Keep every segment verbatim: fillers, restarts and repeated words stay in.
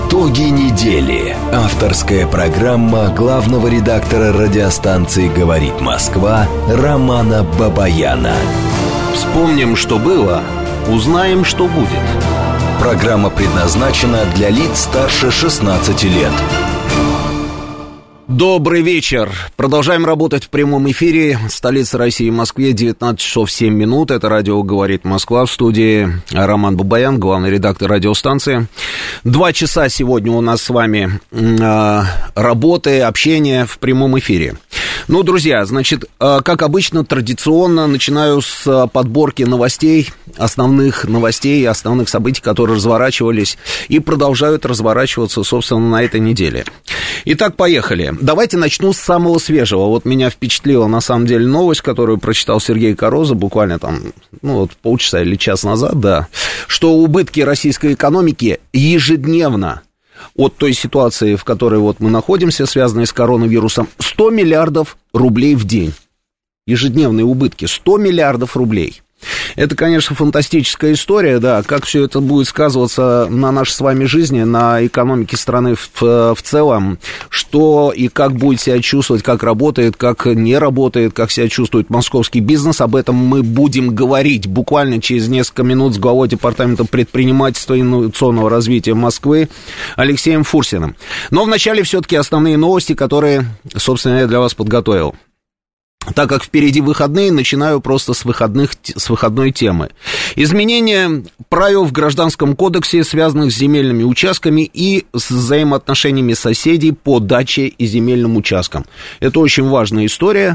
Итоги недели. Авторская программа главного редактора радиостанции «Говорит Москва» Романа Бабаяна. Вспомним, что было, узнаем, что будет. Программа предназначена для лиц старше шестнадцати лет. Добрый вечер. Продолжаем работать в прямом эфире. Столица России, Москве, девятнадцать часов семь минут. Это радио «Говорит Москва». В студии Роман Бабаян, главный редактор радиостанции. Два часа сегодня у нас с вами э, работы, общения в прямом эфире. Ну, друзья, значит, э, как обычно, традиционно начинаю с подборки новостей, основных новостей, основных событий, которые разворачивались и продолжают разворачиваться, собственно, на этой неделе. Итак, поехали. Давайте начну с самого свежего. Вот меня впечатлила, на самом деле, новость, которую прочитал Сергей Короза буквально там, ну, вот полчаса или час назад, да, что убытки российской экономики ежедневно от той ситуации, в которой вот мы находимся, связанной с коронавирусом, сто миллиардов рублей в день. Ежедневные убытки сто миллиардов рублей. Это, конечно, фантастическая история, да, как все это будет сказываться на нашей с вами жизни, на экономике страны в, в целом, что и как будет себя чувствовать, как работает, как не работает, как себя чувствует московский бизнес, об этом мы будем говорить буквально через несколько минут с главой департамента предпринимательства и инновационного развития Москвы Алексеем Фурсиным. Но вначале все-таки основные новости, которые, собственно, я для вас подготовил. Так как впереди выходные, начинаю просто с, выходных, с выходной темы. Изменения правил в Гражданском кодексе, связанных с земельными участками и с взаимоотношениями соседей по даче и земельным участкам. Это очень важная история.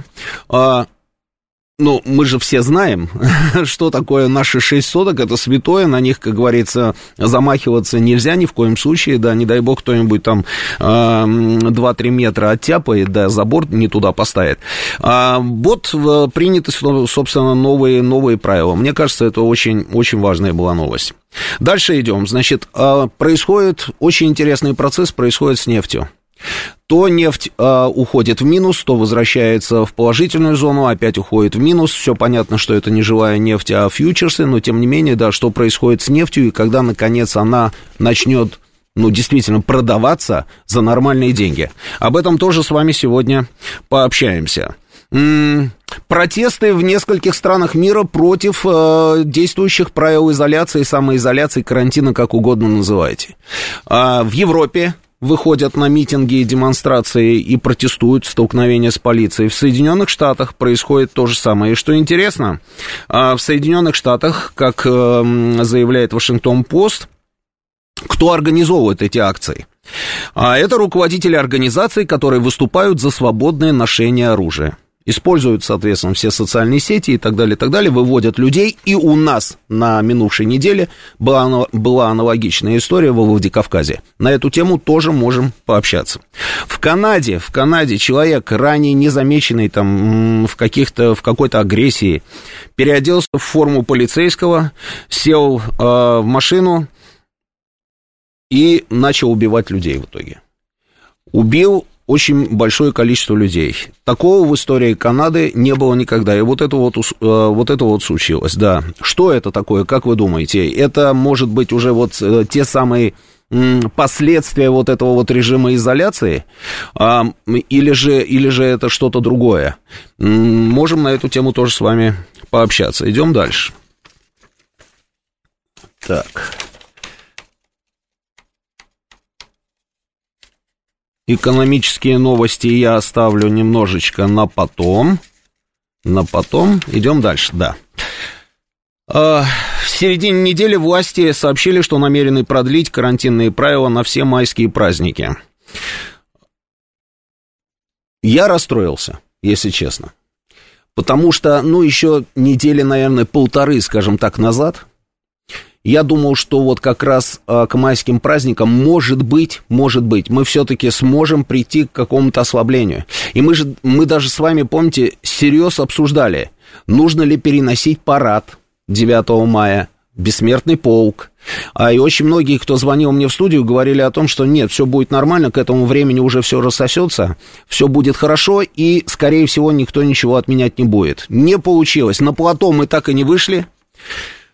Ну, мы же все знаем, что такое наши шесть соток, это святое, на них, как говорится, замахиваться нельзя ни в коем случае, да, не дай бог кто-нибудь там э, два-три метра оттяпает, да, забор не туда поставит. А вот приняты, собственно, новые, новые правила. Мне кажется, это очень, очень важная была новость. Дальше идем. Значит, происходит очень интересный процесс, происходит с нефтью. То нефть э, уходит в минус, то возвращается в положительную зону, опять уходит в минус. Все понятно, что это не живая нефть, а фьючерсы, но тем не менее, да, что происходит с нефтью и когда, наконец, она начнет, ну, действительно продаваться за нормальные деньги. Об этом тоже с вами сегодня пообщаемся. М-м, протесты в нескольких странах мира против э, действующих правил изоляции, самоизоляции, карантина, как угодно называйте. А в Европе выходят на митинги и демонстрации и протестуют столкновения с полицией. В Соединенных Штатах происходит то же самое. И что интересно, в Соединенных Штатах, как заявляет Вашингтон-Пост, кто организовывает эти акции? Это руководители организаций, которые выступают за свободное ношение оружия. Используют, соответственно, все социальные сети и так далее, и так далее, выводят людей. И у нас на минувшей неделе была, была аналогичная история во Владикавказе. На эту тему тоже можем пообщаться. В Канаде, в Канаде человек, ранее незамеченный там в, каких-то, в какой-то агрессии, переоделся в форму полицейского, сел э, в машину и начал убивать людей в итоге. Убил очень большое количество людей. Такого в истории Канады не было никогда. И вот это вот, вот это вот случилось, да. Что это такое, как вы думаете? Это может быть уже вот те самые последствия вот этого вот режима изоляции? Или же, или же это что-то другое? Можем на эту тему тоже с вами пообщаться. Идем дальше. Так. Экономические новости я оставлю немножечко на потом. На потом. Идем дальше, да. В середине недели власти сообщили, что намерены продлить карантинные правила на все майские праздники. Я расстроился, если честно. Потому что, ну, еще недели, наверное, полторы, скажем так, назад я думал, что вот как раз а, к майским праздникам, может быть, может быть, мы все-таки сможем прийти к какому-то ослаблению. И мы же, мы даже с вами, помните, всерьез обсуждали, нужно ли переносить парад девятого мая, бессмертный полк. А, и очень многие, кто звонил мне в студию, говорили о том, что нет, все будет нормально, к этому времени уже все рассосется, все будет хорошо, и, скорее всего, никто ничего отменять не будет. Не получилось. На плато мы так и не вышли.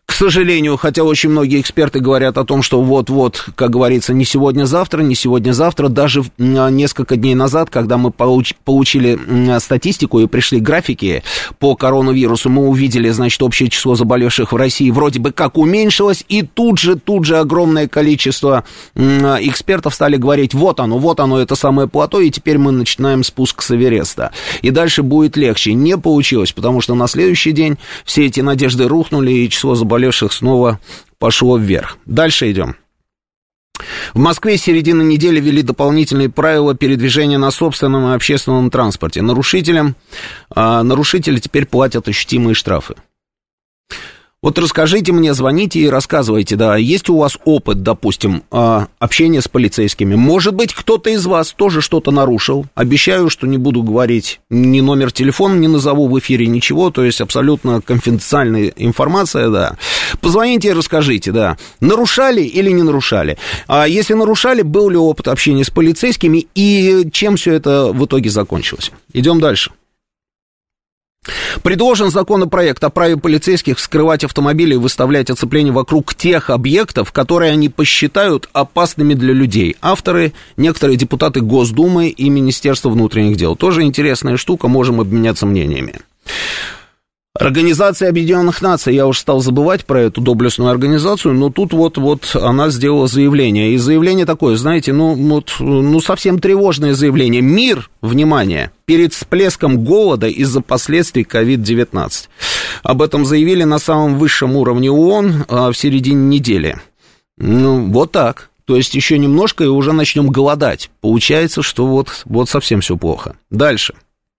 К сожалению, хотя очень многие эксперты говорят о том, что вот-вот, как говорится, не сегодня-завтра, не сегодня-завтра, даже несколько дней назад, когда мы получ- получили статистику и пришли графики по коронавирусу, мы увидели, значит, общее число заболевших в России вроде бы как уменьшилось, и тут же, тут же огромное количество экспертов стали говорить, вот оно, вот оно, это самое плато, и теперь мы начинаем спуск с Эвереста. И дальше будет легче. Не получилось, потому что на следующий день все эти надежды рухнули, и число заболевших снова пошло вверх. Дальше идем. В Москве с середины недели ввели дополнительные правила передвижения на собственном и общественном транспорте. Нарушителям, а, нарушители теперь платят ощутимые штрафы. Вот расскажите мне, звоните и рассказывайте, да, есть у вас опыт, допустим, общения с полицейскими? Может быть, кто-то из вас тоже что-то нарушил? Обещаю, что не буду говорить ни номер телефона, не назову в эфире ничего, то есть абсолютно конфиденциальная информация, да. Позвоните и расскажите, да, нарушали или не нарушали? А если нарушали, был ли опыт общения с полицейскими и чем все это в итоге закончилось? Идем дальше. Предложен законопроект о праве полицейских скрывать автомобили и выставлять оцепление вокруг тех объектов, которые они посчитают опасными для людей. Авторы – некоторые депутаты Госдумы и Министерства внутренних дел. Тоже интересная штука, можем обменяться мнениями. Организация Объединенных Наций, я уже стал забывать про эту доблестную организацию, но тут вот, вот она сделала заявление. И заявление такое, знаете, ну, вот, ну совсем тревожное заявление. Мир, внимание, перед всплеском голода из-за последствий ковид девятнадцать. Об этом заявили на самом высшем уровне ООН а, в середине недели. Ну, вот так. То есть еще немножко и уже начнем голодать. Получается, что вот, вот совсем все плохо. Дальше.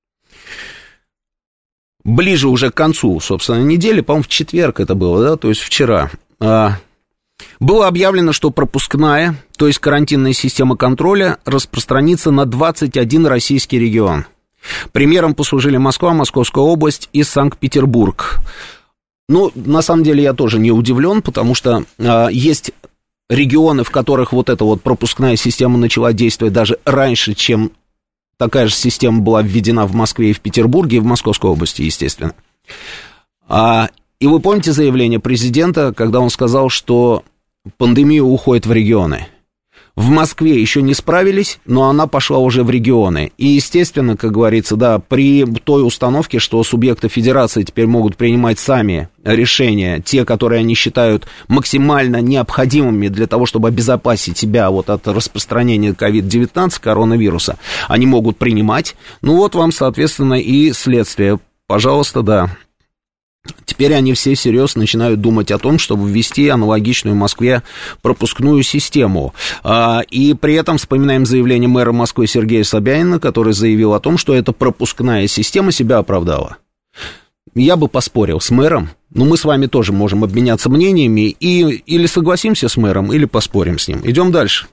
Ближе уже к концу, собственно, недели, по-моему, в четверг это было, да, то есть вчера, а, было объявлено, что пропускная, то есть карантинная система контроля распространится на двадцать один российский регион. Примером послужили Москва, Московская область и Санкт-Петербург. Ну, на самом деле, я тоже не удивлен, потому что а, есть регионы, в которых вот эта вот пропускная система начала действовать даже раньше, чем такая же система была введена в Москве и в Петербурге, и в Московской области, естественно. А, и вы помните заявление президента, когда он сказал, что пандемия уходит в регионы? В Москве еще не справились, но она пошла уже в регионы. И, естественно, как говорится, да, при той установке, что субъекты федерации теперь могут принимать сами решения, те, которые они считают максимально необходимыми для того, чтобы обезопасить себя вот от распространения ковид девятнадцать, коронавируса, они могут принимать. Ну вот вам, соответственно, и следствие. Пожалуйста, да. Теперь они все всерьез начинают думать о том, чтобы ввести аналогичную Москве пропускную систему. И при этом вспоминаем заявление мэра Москвы Сергея Собянина, который заявил о том, что эта пропускная система себя оправдала. Я бы поспорил с мэром, но мы с вами тоже можем обменяться мнениями и или согласимся с мэром, или поспорим с ним. Идем дальше.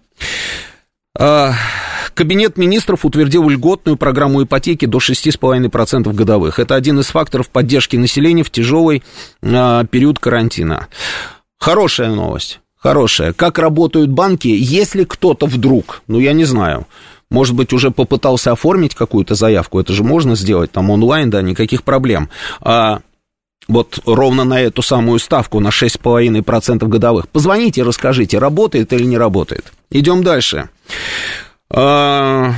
Кабинет министров утвердил льготную программу ипотеки до шесть целых пять десятых процента годовых. Это один из факторов поддержки населения в тяжелый а, период карантина. Хорошая новость, хорошая. Как работают банки, если кто-то вдруг, ну я не знаю, может быть, уже попытался оформить какую-то заявку, это же можно сделать там онлайн, да, никаких проблем. А, вот ровно на эту самую ставку, на шесть целых пять десятых процента годовых. Позвоните, расскажите, работает или не работает. Идем дальше. А...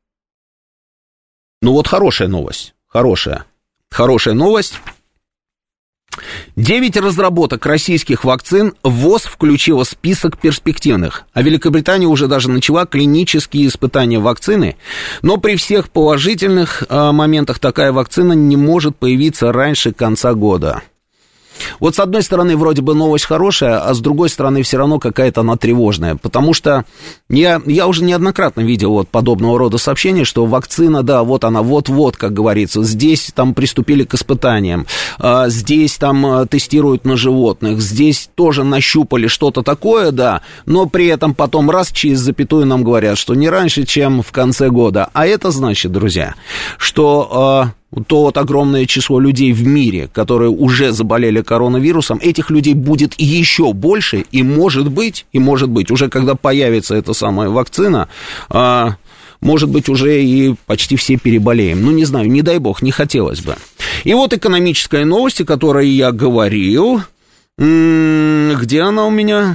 Ну вот хорошая новость, хорошая, хорошая новость. Девять разработок российских вакцин ВОЗ включила в список перспективных, а Великобритания уже даже начала клинические испытания вакцины, но при всех положительных а, моментах такая вакцина не может появиться раньше конца года. Вот с одной стороны вроде бы новость хорошая, а с другой стороны все равно какая-то она тревожная, потому что я, я уже неоднократно видел вот подобного рода сообщения, что вакцина, да, вот она, вот-вот, как говорится, здесь там приступили к испытаниям, а, здесь там тестируют на животных, здесь тоже нащупали что-то такое, да, но при этом потом раз через запятую нам говорят, что не раньше, чем в конце года, а это значит, друзья, что... А, то вот огромное число людей в мире, которые уже заболели коронавирусом, этих людей будет еще больше, и может быть, и может быть, уже когда появится эта самая вакцина, а, может быть, уже и почти все переболеем. Ну, не знаю, не дай бог, не хотелось бы. И вот экономическая новость, о которой я говорил, Где она у меня?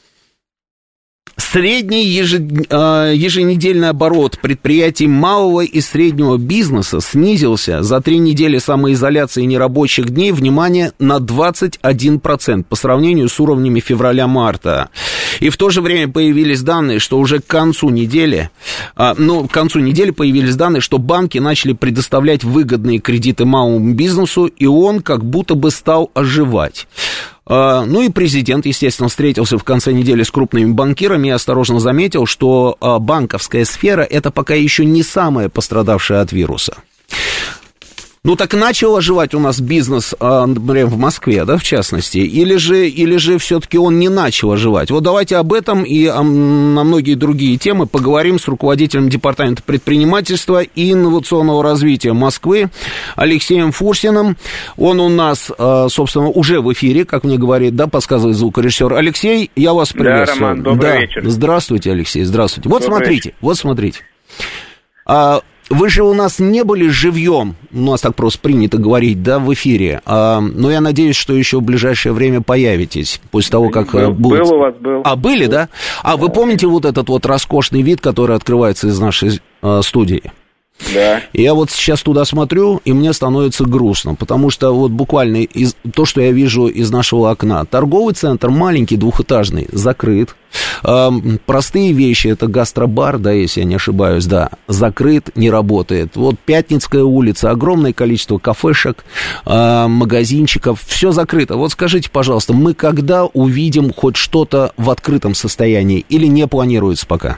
Средний еженедельный оборот предприятий малого и среднего бизнеса снизился за три недели самоизоляции нерабочих дней, внимание, на двадцать один процент по сравнению с уровнями февраля-марта. И в то же время появились данные, что уже к концу недели, ну, к концу недели появились данные, что банки начали предоставлять выгодные кредиты малому бизнесу, и он как будто бы стал оживать. Ну и президент, естественно, встретился в конце недели с крупными банкирами и осторожно заметил, что банковская сфера – это пока еще не самая пострадавшая от вируса. Ну, так начал оживать у нас бизнес, например, в Москве, да, в частности, или же, или же все-таки он не начал оживать? Вот давайте об этом и о, на многие другие темы поговорим с руководителем Департамента предпринимательства и инновационного развития Москвы Алексеем Фурсиным. Он у нас, собственно, уже в эфире, как мне говорит, да, подсказывает звукорежиссер. Алексей, я вас приветствую. Да, Роман, добрый да. вечер. Здравствуйте, Алексей, здравствуйте. Вот добрый смотрите, вечер. вот смотрите. Вы же у нас не были живьем, у нас так просто принято говорить, да, в эфире, а, но я надеюсь, что еще в ближайшее время появитесь, после того, как был, будет... Был у вас, был. А, были, был. Да? А да. Вы помните вот этот вот роскошный вид, который открывается из нашей э, студии? Да. Я вот сейчас туда смотрю, и мне становится грустно, потому что вот буквально из, то, что я вижу из нашего окна, торговый центр маленький, двухэтажный, закрыт. Э, простые вещи, это гастробар, да, если я не ошибаюсь, да, закрыт, не работает. Вот Пятницкая улица, огромное количество кафешек, э, магазинчиков, все закрыто. Вот скажите, пожалуйста, мы когда увидим хоть что-то в открытом состоянии или не планируется пока?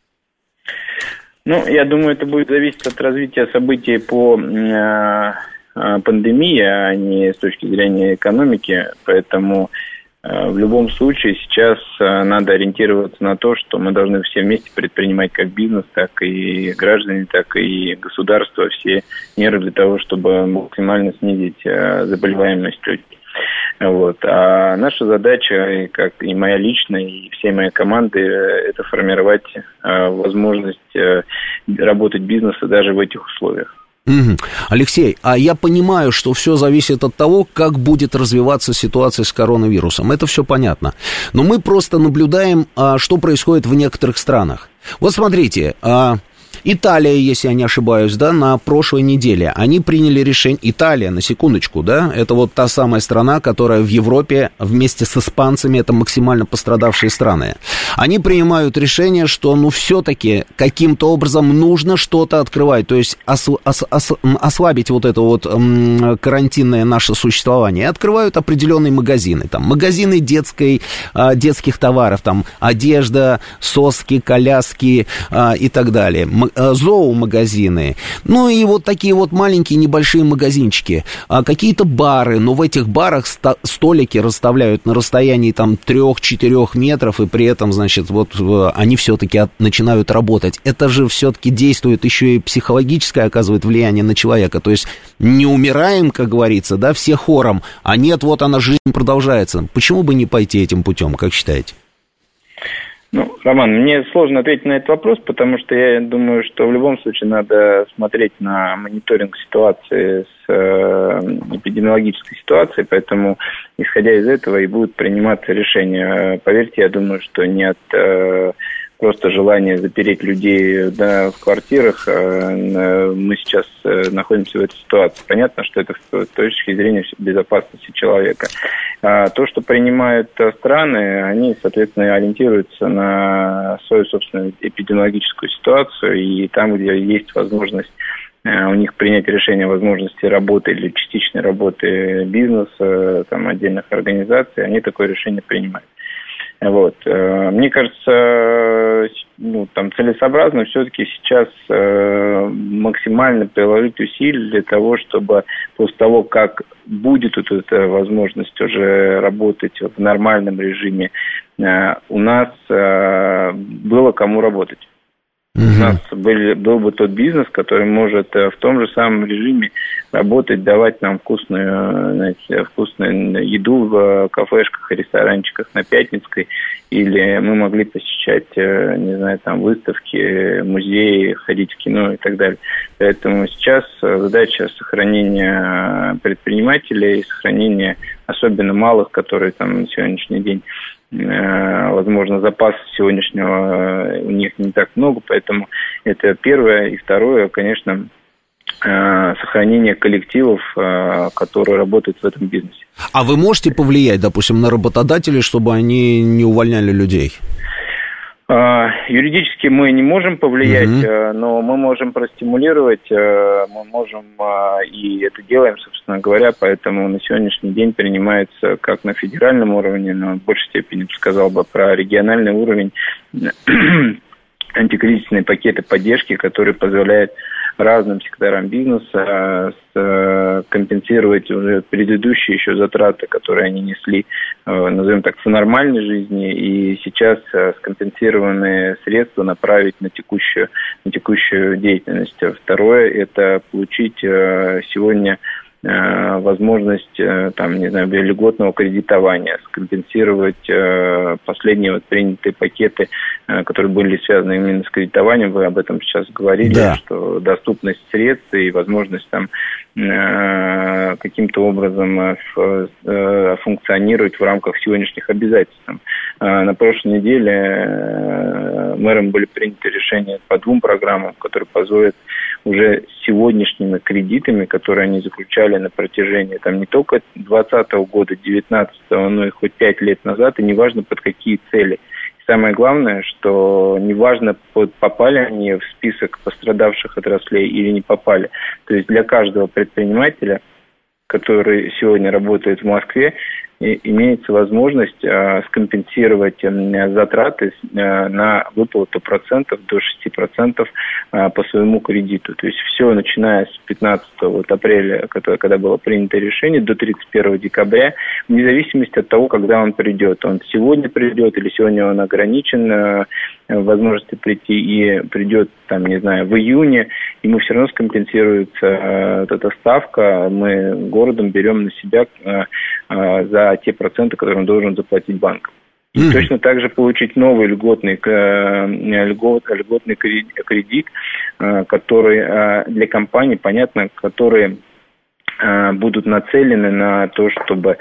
Ну, я думаю, это будет зависеть от развития событий по э, пандемии, а не с точки зрения экономики. Поэтому э, в любом случае сейчас э, надо ориентироваться на то, что мы должны все вместе предпринимать как бизнес, так и граждане, так и государство, все меры для того, чтобы максимально снизить э, заболеваемость людей. Вот. А наша задача, как и моя личная, и всей моей команды, это формировать э, возможность э, работать бизнесу даже в этих условиях. Угу. Алексей, а я понимаю, что все зависит от того, как будет развиваться ситуация с коронавирусом. Это все понятно. Но мы просто наблюдаем, а, что происходит в некоторых странах. Вот смотрите, а, Италия, если я не ошибаюсь, да, на прошлой неделе они приняли решение... Италия, на секундочку, да, это вот та самая страна, которая в Европе вместе с испанцами, это максимально пострадавшие страны. Они принимают решение, что, ну, все-таки каким-то образом нужно что-то открывать, то есть ос, ос, ос, ослабить вот это вот м, карантинное наше существование. И открывают определенные магазины, там, магазины детской, а, детских товаров, там, одежда, соски, коляски а, и так далее. Зоомагазины, ну и вот такие вот маленькие небольшие магазинчики, а какие-то бары, но в этих барах столики расставляют на расстоянии там трех-четырех метров, и при этом, значит, вот они все-таки начинают работать. Это же все-таки действует еще и психологическое, оказывает влияние на человека, то есть не умираем, как говорится, да, все хором, а нет, вот она, жизнь продолжается. Почему бы не пойти этим путем, как считаете? Ну, Роман, мне сложно ответить на этот вопрос, потому что я думаю, что в любом случае надо смотреть на мониторинг ситуации с э, эпидемиологической ситуацией, поэтому, исходя из этого, и будут приниматься решения. Поверьте, я думаю, что не от э, просто желания запереть людей, да, в квартирах э, мы сейчас э, находимся в этой ситуации. Понятно, что это с точки зрения безопасности человека. А то, что принимают страны, они, соответственно, ориентируются на свою собственную эпидемиологическую ситуацию, и там, где есть возможность у них принять решение о возможности работы или частичной работы бизнеса, там, отдельных организаций, они такое решение принимают. Вот. Мне кажется, ну, там, целесообразно все-таки сейчас э, максимально приложить усилия для того, чтобы после того, как будет вот эта возможность уже работать в нормальном режиме, э, у нас э, было кому работать. У нас был, был бы тот бизнес, который может в том же самом режиме работать, давать нам вкусную, знаете, вкусную еду в кафешках и ресторанчиках на Пятницкой, или мы могли посещать, не знаю, там выставки, музеи, ходить в кино и так далее. Поэтому сейчас задача сохранения предпринимателей, сохранения особенно малых, которые там на сегодняшний день, возможно, запас сегодняшнего у них не так много, поэтому это первое. И второе, конечно, сохранение коллективов, которые работают в этом бизнесе. А вы можете повлиять, допустим, на работодателей, чтобы они не увольняли людей? Юридически мы не можем повлиять, mm-hmm. но мы можем простимулировать, мы можем и это делаем, собственно говоря, поэтому на сегодняшний день принимается как на федеральном уровне, но в большей степени сказал бы про региональный уровень антикризисные пакеты поддержки, которые позволяют разным секторам бизнеса компенсировать уже предыдущие еще затраты, которые они несли, назовем так, в нормальной жизни, и сейчас скомпенсированные средства направить на текущую, на текущую деятельность. Второе – это получить сегодня возможность, там, не знаю, льготного кредитования, скомпенсировать последние вот принятые пакеты, которые были связаны именно с кредитованием. Вы об этом сейчас говорили, да. Что доступность средств и возможность там каким-то образом функционировать в рамках сегодняшних обязательств. На прошлой неделе мэром были приняты решения по двум программам, которые позволят уже сегодняшними кредитами, которые они заключали на протяжении там, не только двадцатого года, девятнадцатого, но и хоть пять лет назад, и неважно под какие цели. Самое главное, что неважно, попали они в список пострадавших отраслей или не попали. То есть для каждого предпринимателя, который сегодня работает в Москве, имеется возможность э, скомпенсировать э, затраты э, на выплату процентов до шести процентов э, по своему кредиту. То есть все, начиная с пятнадцатого вот, апреля, когда, когда было принято решение, до тридцать первого декабря, вне зависимости от того, когда он придет. Он сегодня придет или сегодня он ограничен э, в возможности прийти и придет, там, не знаю, в июне, ему все равно скомпенсируется э, вот эта ставка. Мы городом берем на себя э, э, за те проценты, которые он должен заплатить банкам. И mm-hmm. точно так же получить новый льготный, льгот, льготный кредит, который для компаний, понятно, которые будут нацелены на то, чтобы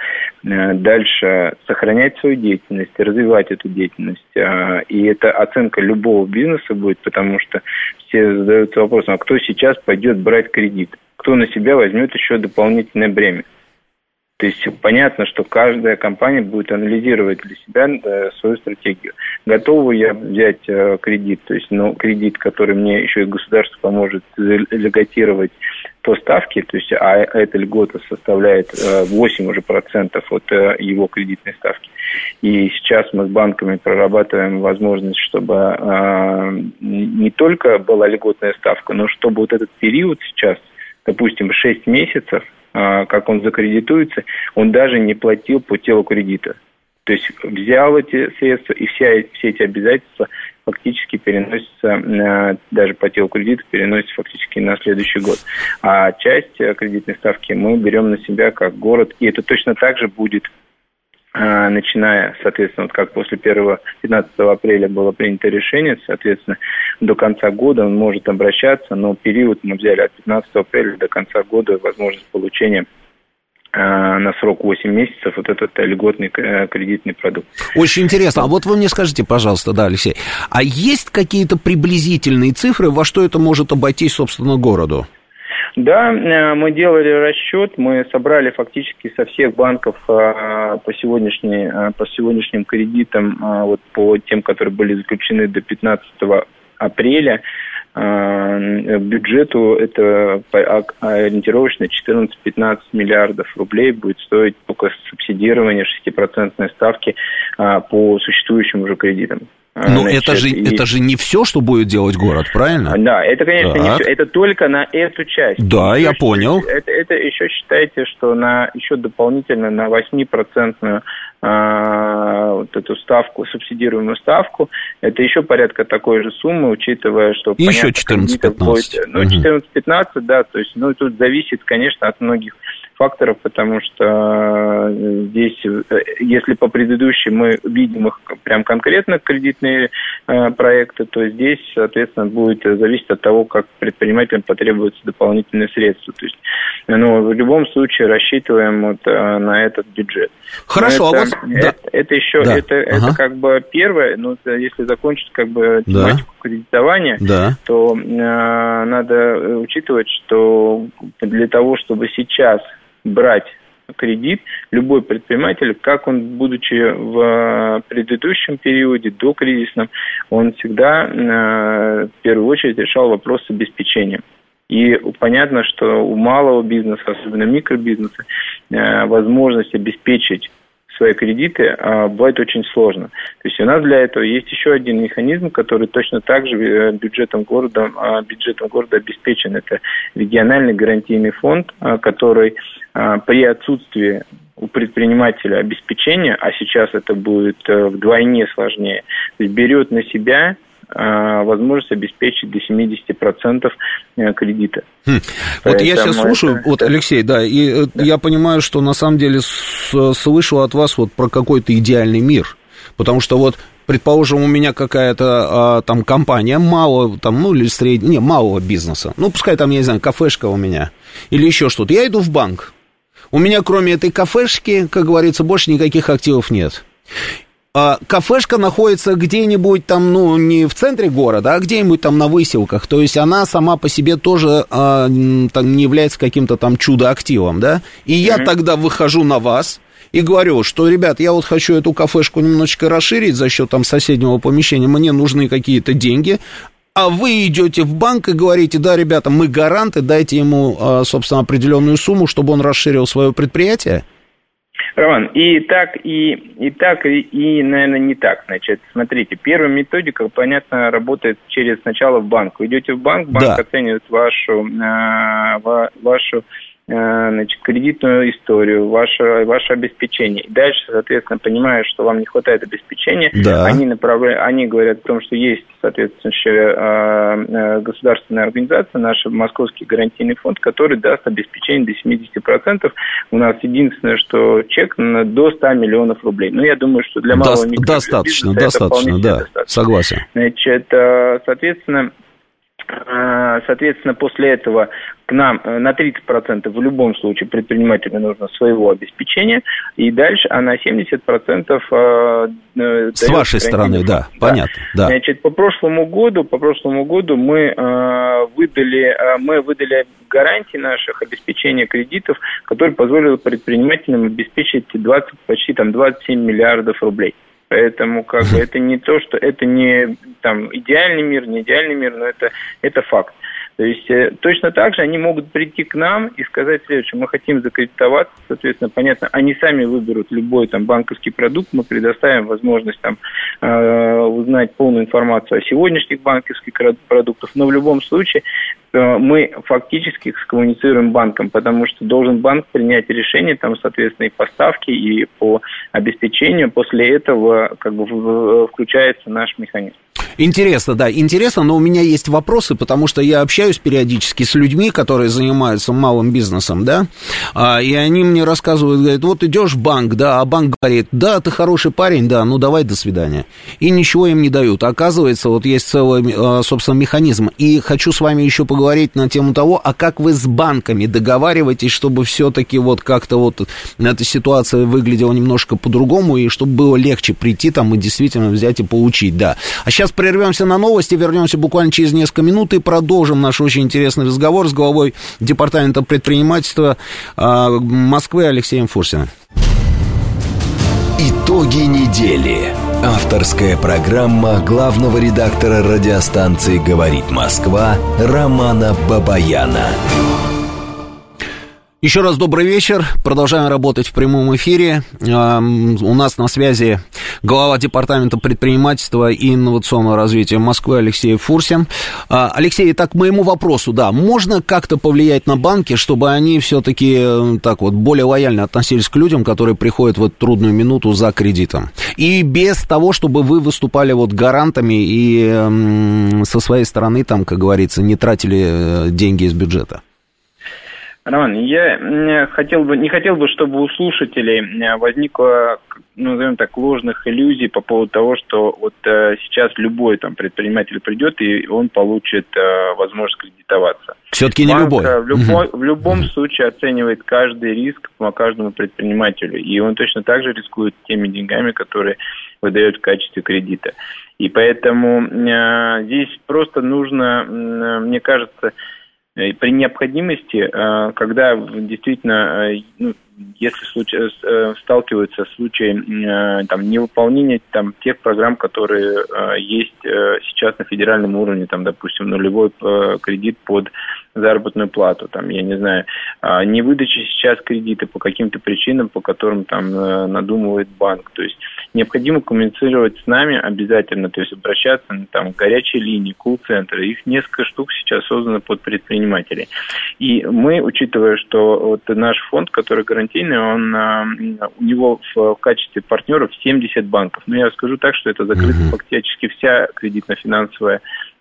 дальше сохранять свою деятельность, развивать эту деятельность. И это оценка любого бизнеса будет, потому что все задаются вопросом, а кто сейчас пойдет брать кредит? Кто на себя возьмет еще дополнительное бремя? То есть понятно, что каждая компания будет анализировать для себя э, свою стратегию. Готова я взять э, кредит, то есть ну, кредит, который мне еще и государство поможет льготировать по ставке, то есть, а эта льгота составляет э, восемь уже процентов от э, его кредитной ставки. И сейчас мы с банками прорабатываем возможность, чтобы э, не только была льготная ставка, но чтобы вот этот период сейчас, допустим, шесть месяцев, как он закредитуется, он даже не платил по телу кредита. То есть взял эти средства, и все, все эти обязательства фактически переносятся, даже по телу кредита, переносятся фактически на следующий год. А часть кредитной ставки мы берем на себя как город, и это точно так же будет, начиная, соответственно, вот как после первого пятнадцатого апреля было принято решение, соответственно, до конца года он может обращаться, но период мы взяли от пятнадцатого апреля до конца года возможность получения э, на срок восемь месяцев вот этот льготный кредитный продукт. Очень интересно. А вот вы мне скажите, пожалуйста, да, Алексей, а есть какие-то приблизительные цифры, во что это может обойтись, собственно, городу? Да, мы делали расчет, мы собрали фактически со всех банков по, сегодняшней, по сегодняшним кредитам, вот по тем, которые были заключены до пятнадцатого апреля, бюджету это ориентировочно четырнадцать-пятнадцать миллиардов рублей будет стоить только субсидирование шестипроцентной ставки по существующим уже кредитам. Но Значит, это, же, и... это же не все, что будет делать город, правильно? Да, это, конечно, так. не все. Это только на эту часть. Да, еще я понял. Это, это еще считайте, что на еще дополнительно на восьмипроцентную а, вот эту ставку, субсидируемую ставку, это еще порядка такой же суммы, учитывая, что... И еще четырнадцать-пятнадцать. Ну, четырнадцать-пятнадцать, да, то есть, ну, тут зависит, конечно, от многих факторов, потому что здесь, если по предыдущим мы видим их прям конкретно кредитные проекты, то здесь, соответственно, будет зависеть от того, как предпринимателям потребуются дополнительные средства. То есть, ну, в любом случае рассчитываем вот на этот бюджет. Хорошо, это, а вот... это, да. это еще, да. это, ага. это как бы первое, но если закончить как бы тематику да. кредитования, да. то э, надо учитывать, что для того, чтобы сейчас брать кредит, любой предприниматель, как он, будучи в предыдущем периоде, до кризисном, он всегда э, в первую очередь решал вопрос с обеспечением. И понятно, что у малого бизнеса, особенно микробизнеса, э, возможность обеспечить свои кредиты а, бывает очень сложно. То есть у нас для этого есть еще один механизм, который точно так же бюджетом города, а, бюджетом города обеспечен. Это региональный гарантийный фонд, а, который а, при отсутствии у предпринимателя обеспечения, а сейчас это будет а, вдвойне сложнее, то есть берет на себя возможность обеспечить до семьдесят процентов кредита. Хм. Вот я сейчас слушаю, это... вот, Алексей, да, и да. я понимаю, что на самом деле слышу от вас вот про какой-то идеальный мир, потому что вот, предположим, у меня какая-то а, там компания малого, там, ну, или среднего, не, малого бизнеса, ну, пускай там, я не знаю, кафешка у меня, или еще что-то, я иду в банк, у меня кроме этой кафешки, как говорится, больше никаких активов нет. Кафешка находится где-нибудь там, ну, не в центре города, а где-нибудь там на выселках. То есть она сама по себе тоже а, там, не является каким-то там чудо-активом, да? И я mm-hmm. тогда выхожу на вас и говорю, что, ребят, я вот хочу эту кафешку немножечко расширить за счет там соседнего помещения, мне нужны какие-то деньги. А вы идете в банк и говорите, да, ребята, мы гаранты, дайте ему, собственно, определенную сумму, чтобы он расширил свое предприятие. Роман, и так, и, и так, и, и, наверное, не так. Значит, смотрите, первая методика, понятно, работает через сначала в банк. Вы идете в банк, банк да. оценивает вашу, э, вашу значит, кредитную историю, ваше, ваше обеспечение. И дальше, соответственно, понимая, что вам не хватает обеспечения, да. они, направляют, они говорят о том, что есть, соответственно, государственная организация, наш Московский гарантийный фонд, который даст обеспечение до семьдесят процентов. У нас единственное, что чек до ста миллионов рублей. Ну, я думаю, что для малого До- микробизнеса достаточно, это достаточно, да, достаточно. Согласен. Значит, соответственно, Соответственно, после этого к нам на тридцать процентов в любом случае предпринимателю нужно своего обеспечения, и дальше, а на семьдесят процентов с вашей стороны, да, да, понятно. Да. Значит, по прошлому году, по прошлому году мы выдали, мы выдали гарантии наших обеспечения кредитов, которые позволили предпринимателям обеспечить двадцать, почти там двадцать семь миллиардов рублей. Поэтому как бы это не то, что это не там идеальный мир, не идеальный мир, но это, это факт. То есть э, точно так же они могут прийти к нам и сказать следующее: мы хотим закредитоваться, соответственно, понятно, они сами выберут любой там банковский продукт, мы предоставим возможность там э, узнать полную информацию о сегодняшних банковских продуктах, но в любом случае э, мы фактически скоммуницируем банком, потому что должен банк принять решение, там, соответственно, и по ставке, и по обеспечению, после этого как бы включается наш механизм. Интересно, да, интересно, но у меня есть вопросы, потому что я общаюсь периодически с людьми, которые занимаются малым бизнесом, да, а, и они мне рассказывают, говорят, вот идешь в банк, да, а банк говорит, да, ты хороший парень, да, ну давай, до свидания. И ничего им не дают. Оказывается, вот есть целый, собственно, механизм. И хочу с вами еще поговорить на тему того, а как вы с банками договариваетесь, чтобы все-таки вот как-то вот эта ситуация выглядела немножко по-другому, и чтобы было легче прийти там и действительно взять и получить, да. А сейчас прервемся на новости, вернемся буквально через несколько минут и продолжим наш очень интересный разговор с главой Департамента предпринимательства Москвы Алексеем Фурсиным. Итоги недели. Авторская программа главного редактора радиостанции «Говорит Москва» Романа Бабаяна. Еще раз добрый вечер. Продолжаем работать в прямом эфире. У нас на связи глава Департамента предпринимательства и инновационного развития Москвы Алексей Фурсин. Алексей, итак, к моему вопросу, да, можно как-то повлиять на банки, чтобы они все-таки так вот более лояльно относились к людям, которые приходят в эту трудную минуту за кредитом? И без того, чтобы вы выступали вот гарантами и со своей стороны, там, как говорится, не тратили деньги из бюджета? Роман, я хотел бы, не хотел бы, чтобы у слушателей возникло, ну, назовем так, ложных иллюзий по поводу того, что вот э, сейчас любой там предприниматель придет, и он получит э, возможность кредитоваться. Все-таки не Банк, любой. В, любо, угу. в любом угу. случае оценивает каждый риск по каждому предпринимателю, и он точно так же рискует теми деньгами, которые выдает в качестве кредита. И поэтому э, здесь просто нужно, э, мне кажется, при необходимости, когда действительно, ну, если случай, сталкиваются с случаем там, невыполнения там, тех программ, которые есть сейчас на федеральном уровне, там, допустим, нулевой кредит под заработную плату, там, я не знаю, не выдачи сейчас кредита по каким-то причинам, по которым там надумывает банк. То есть необходимо коммуницировать с нами обязательно, то есть обращаться на там, горячие линии, колл-центры. Их несколько штук сейчас создано под предпринимателей. И мы, учитывая, что вот наш фонд, который гарантийный, он, у него в качестве партнеров семьдесят банков. Но я скажу так, что это закрыта mm-hmm. фактически вся кредитно-финансовая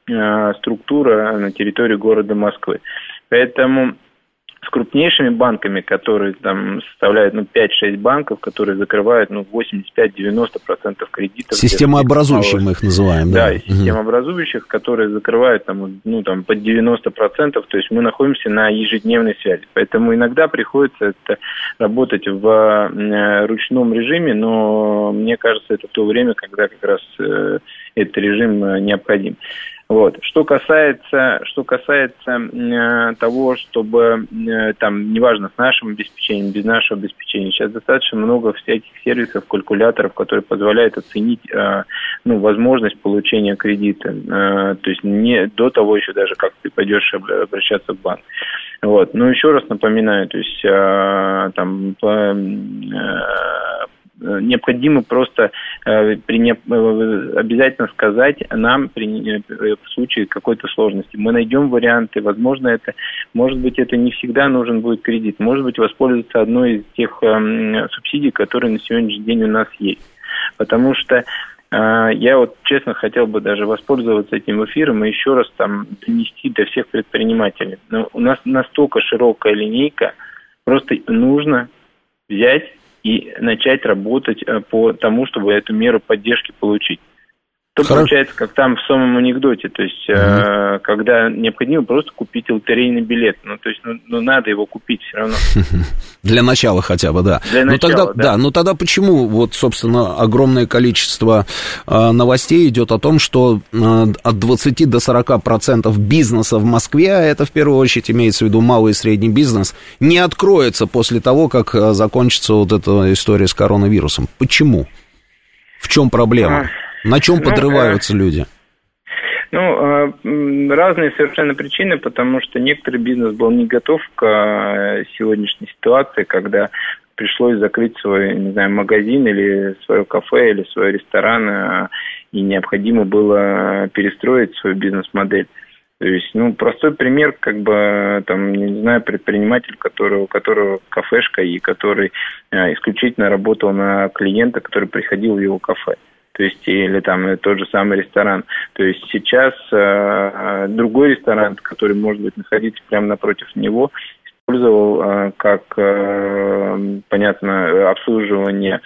структура на территории города Москвы. Поэтому с крупнейшими банками, которые там составляют ну, пять-шесть банков, которые закрывают ну, восемьдесят пять - девяносто процентов кредитов. Системообразующие мы их называем. Да, да и системообразующих, которые закрывают там, ну, там, под девяносто процентов, то есть мы находимся на ежедневной связи. Поэтому иногда приходится это работать в ручном режиме, но мне кажется, это в то время, когда как раз этот режим необходим. Вот. Что касается, что касается э, того, чтобы, э, там, неважно, с нашим обеспечением, без нашего обеспечения, сейчас достаточно много всяких сервисов, калькуляторов, которые позволяют оценить э, ну, возможность получения кредита. Э, то есть не до того еще даже, как ты пойдешь обращаться в банк. Вот. Но еще раз напоминаю, то есть э, там, по, э, необходимо просто э, при не, э, обязательно сказать нам при, э, в случае какой-то сложности. Мы найдем варианты. Возможно, это, может быть, это не всегда нужен будет кредит. Может быть, воспользоваться одной из тех э, субсидий, которые на сегодняшний день у нас есть. Потому что э, я вот честно хотел бы даже воспользоваться этим эфиром и еще раз там донести до всех предпринимателей. Но у нас настолько широкая линейка, просто нужно взять и начать работать по тому, чтобы эту меру поддержки получить. То Хорошо. Получается, как там в самом анекдоте, то есть, mm-hmm. э, когда необходимо просто купить лотерейный билет, ну, то есть, ну, ну надо его купить все равно. Для начала хотя бы, да. Для ну, начала, тогда, да. да. Ну, тогда почему, вот, собственно, огромное количество э, новостей идет о том, что э, от двадцати до сорока процентов бизнеса в Москве, а это в первую очередь имеется в виду малый и средний бизнес, не откроется после того, как э, закончится вот эта история с коронавирусом. Почему? В чем проблема? А... На чем ну, подрываются э, люди? Ну, э, разные совершенно причины, потому что некоторый бизнес был не готов к э, сегодняшней ситуации, когда пришлось закрыть свой, не знаю, магазин или свое кафе, или свой ресторан, э, и необходимо было перестроить свою бизнес-модель. То есть, ну, простой пример, как бы, там, не знаю, предприниматель, который, у которого кафешка, и который э, исключительно работал на клиента, который приходил в его кафе. То есть, или там тот же самый ресторан. То есть сейчас э, другой ресторан, который может быть находиться прямо напротив него, использовал э, как, э, понятно, обслуживание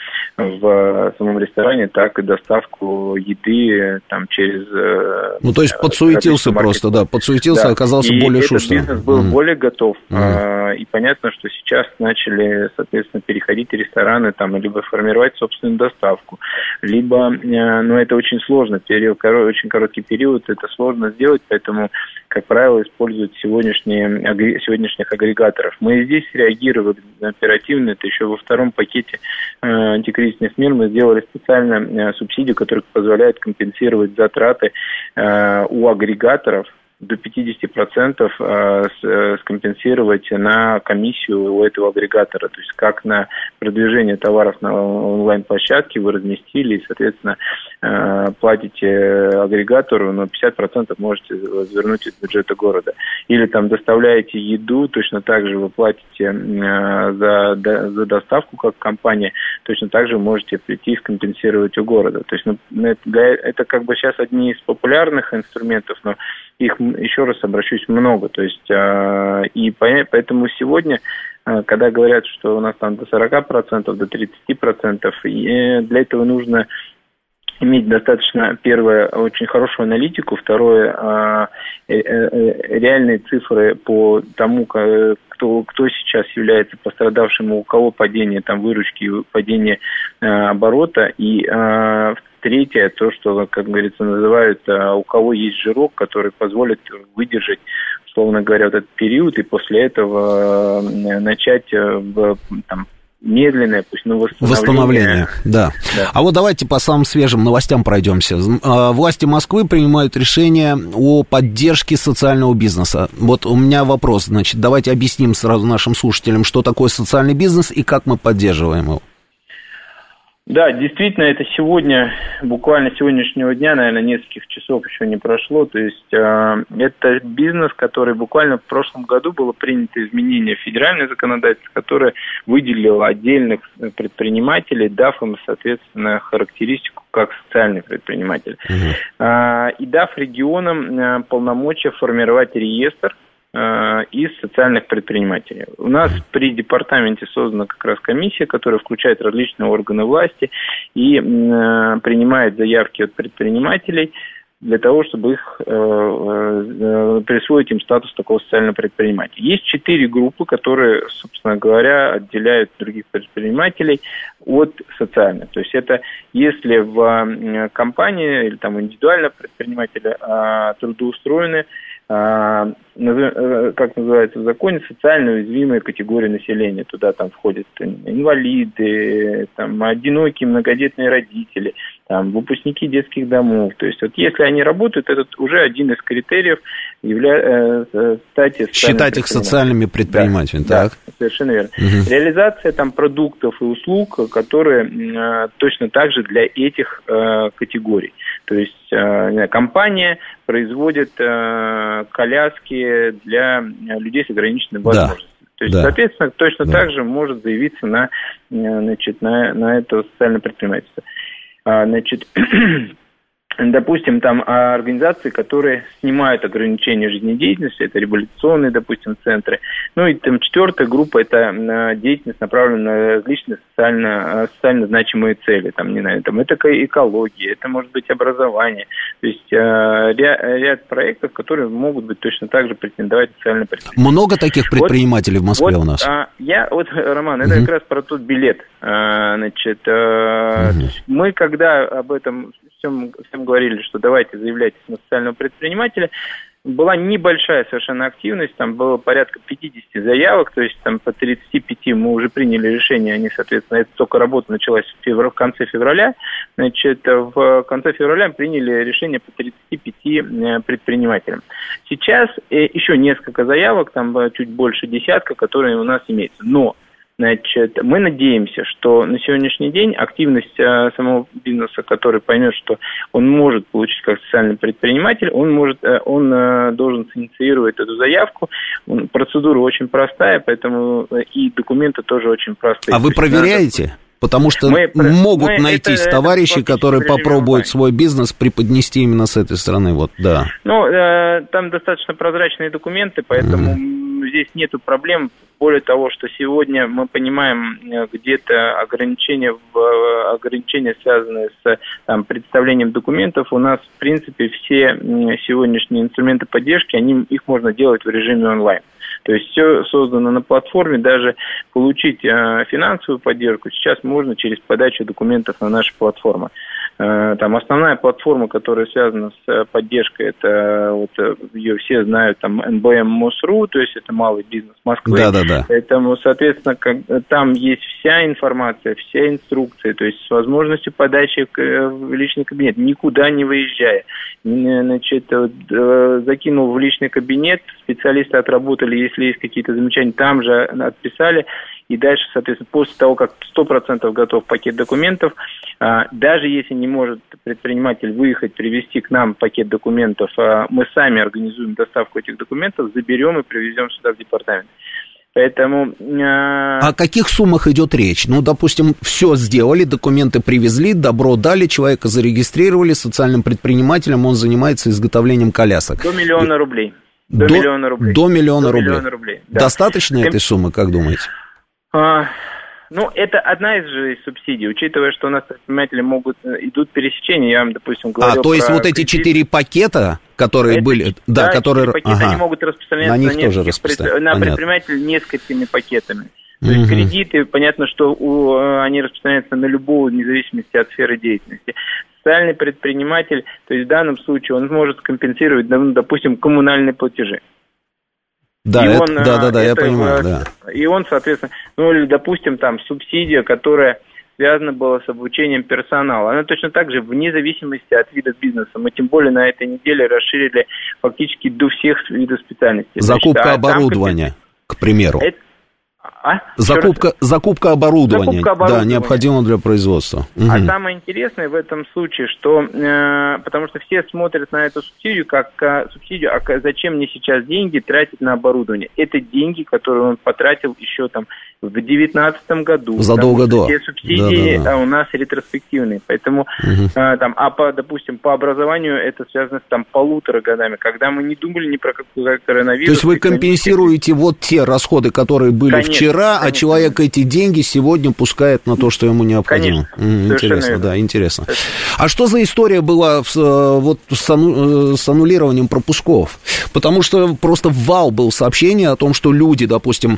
в самом ресторане, так и доставку еды там через... Э, ну, то есть подсуетился просто, да, подсуетился, да. Оказался и более шустрым. И шустрым. этот бизнес был mm. более готов. Mm. Э, и понятно, что сейчас начали, соответственно, переходить рестораны, там, либо формировать собственную доставку, либо, э, ну, это очень сложно, период, очень короткий период, это сложно сделать, поэтому, как правило, используют сегодняшние, сегодняшних агрегаторов. Мы здесь реагировали оперативно, это еще во втором пакете э, антикризисных мер мы сделали специально э, субсидию, которая позволяет компенсировать затраты э, у агрегаторов до пятьдесят процентов э, с, скомпенсировать на комиссию у этого агрегатора. То есть как на продвижение товаров на онлайн-площадке вы разместили и, соответственно, э, платите агрегатору, но пятьдесят процентов можете вернуть из бюджета города. Или там доставляете еду, точно так же вы платите э, за, да, за доставку как компания, точно так же можете прийти и скомпенсировать у города. То есть ну, это, это как бы сейчас одни из популярных инструментов, но их, еще раз обращусь, много. То есть, и поэтому сегодня, когда говорят, что у нас там до сорок процентов, до тридцать процентов, для этого нужно иметь достаточно, первое, очень хорошую аналитику, второе, реальные цифры по тому, кто, кто сейчас является пострадавшим, у кого падение там, выручки, падение оборота, и третье, то, что, как говорится, называют, у кого есть жирок, который позволит выдержать, условно говоря, вот этот период, и после этого начать там, медленное, пусть, но восстановление. Восстановление, да. да. А вот давайте по самым свежим новостям пройдемся. Власти Москвы принимают решение о поддержке социального бизнеса. Вот у меня вопрос, значит, давайте объясним сразу нашим слушателям, что такое социальный бизнес и как мы поддерживаем его. Да, действительно, это сегодня, буквально сегодняшнего дня, наверное, нескольких часов еще не прошло. То есть э, это бизнес, который буквально в прошлом году было принято изменение в федеральное законодательство, которое выделило отдельных предпринимателей, дав им, соответственно, характеристику как социальный предприниматель. Угу. Э, и дав регионам э, полномочия формировать реестр из социальных предпринимателей. У нас при департаменте создана как раз комиссия, которая включает различные органы власти и э, принимает заявки от предпринимателей для того, чтобы их э, э, присвоить им статус такого социального предпринимателя. Есть четыре группы, которые, собственно говоря, отделяют других предпринимателей от социальных. То есть это если в компании или там индивидуального предпринимателя э, трудоустроены, как называется в законе, социально уязвимые категории населения. Туда там входят инвалиды, там, одинокие многодетные родители, там, выпускники детских домов. То есть вот если они работают, это уже один из критериев явля... стать считать их социальными предпринимателями. Да, так. Да, совершенно верно. Угу. Реализация там, продуктов и услуг, которые э, точно так же для этих э, категорий. То есть э, компания производит э, коляски для людей с ограниченными возможностями. Да. То есть, да. соответственно, точно да. так же может заявиться на, значит, на, на это социальное предпринимательство. А, значит, допустим, там организации, которые снимают ограничения жизнедеятельности, это реабилитационные, допустим, центры. Ну и там четвертая группа – это деятельность, направленная на различные социально, социально значимые цели. Там, не знаю, там, это экология, это может быть образование. То есть ряд, ряд проектов, которые могут быть точно так же претендовать на социальное предприятие. Много таких предпринимателей вот, в Москве вот, у нас? А, я, вот, Роман, это угу. как раз про тот билет. А, значит, а, угу. мы, когда об этом всем, всем говорили, что давайте заявляйтесь на социального предпринимателя, была небольшая совершенно активность, там было порядка пятьдесят заявок, то есть там по тридцать пять мы уже приняли решение, они, соответственно, это только работа началась в, февр... в конце февраля, значит, в конце февраля приняли решение по тридцати пяти предпринимателям. Сейчас еще несколько заявок, там чуть больше десятка, которые у нас имеются, но значит, мы надеемся, что на сегодняшний день активность э, самого бизнеса, который поймет, что он может получить как социальный предприниматель, он может, э, он э, должен инициировать эту заявку. Он, процедура очень простая, поэтому э, и документы тоже очень простые. А вы проверяете? Надо... Потому что мы, могут мы, найтись это, товарищи, это которые попробуют свой бизнес преподнести именно с этой стороны. Вот, да. Ну, э, там достаточно прозрачные документы, поэтому mm-hmm. здесь нету проблем. Более того, что сегодня мы понимаем где-то ограничения, в, ограничения связанные с там, представлением документов. У нас, в принципе, все сегодняшние инструменты поддержки, они, их можно делать в режиме онлайн. То есть все создано на платформе, даже получить э, финансовую поддержку сейчас можно через подачу документов на нашу платформу. Э, там основная платформа, которая связана с поддержкой, это вот ее все знают, там эн бэ эм МОСРУ, то есть это малый бизнес Москвы. Да, да, да. Поэтому, соответственно, как, там есть вся информация, вся инструкция, то есть с возможностью подачи в личный кабинет, никуда не выезжая. Значит, закинул в личный кабинет, специалисты отработали, если есть какие-то замечания, там же отписали, и дальше, соответственно, после того, как сто процентов готов пакет документов, даже если не может предприниматель выехать, привезти к нам пакет документов, мы сами организуем доставку этих документов, заберем и привезем сюда в департамент. Поэтому... Э... О каких суммах идет речь? Ну, допустим, все сделали, документы привезли, добро дали, человека зарегистрировали социальным предпринимателем, он занимается изготовлением колясок. До миллиона рублей. До, до миллиона рублей. До миллиона до рублей. Миллиона рублей да. Достаточно Эм... этой суммы, как думаете? А... Ну, это одна из же субсидий, учитывая, что у нас предприниматели могут, идут пересечения, я вам, допустим, говорил. А, то есть вот эти четыре пакета, которые это, были, да, да которые... пакеты, ага. Они могут распространяться на, них тоже распростран... на предпринимателей несколькими пакетами. То есть угу. кредиты, понятно, что у, они распространяются на любую, вне зависимости от сферы деятельности. Социальный предприниматель, то есть в данном случае он может компенсировать, допустим, коммунальные платежи. Да, это, он, да, да, да, это, я понимаю, да. И он, соответственно, ну или, допустим, там субсидия, которая связана была с обучением персонала, она точно так же вне зависимости от вида бизнеса. Мы тем более на этой неделе расширили фактически до всех видов специальностей. Закупка Значит, оборудования, там, к примеру. Это, а? Закупка, закупка оборудования, закупка оборудования, да, необходимо для производства. А угу. самое интересное в этом случае, что, э, потому что все смотрят на эту субсидию как э, субсидию, а зачем мне сейчас деньги тратить на оборудование? Это деньги, которые он потратил еще там в две тысячи девятнадцатом году. Задолго до. Все субсидии да, да, да. у нас ретроспективные, поэтому, угу. э, там, а по, допустим, по образованию это связано с там полутора годами, когда мы не думали ни про какой коронавирус. То есть вы компенсируете вот те расходы, которые были Конечно. вчера, Конечно. а человек эти деньги сегодня пускает на то, что ему необходимо. Конечно. Интересно, да, интересно. А что за история была в, вот, с, ану, с аннулированием пропусков? Потому что просто вал был сообщение о том, что люди, допустим,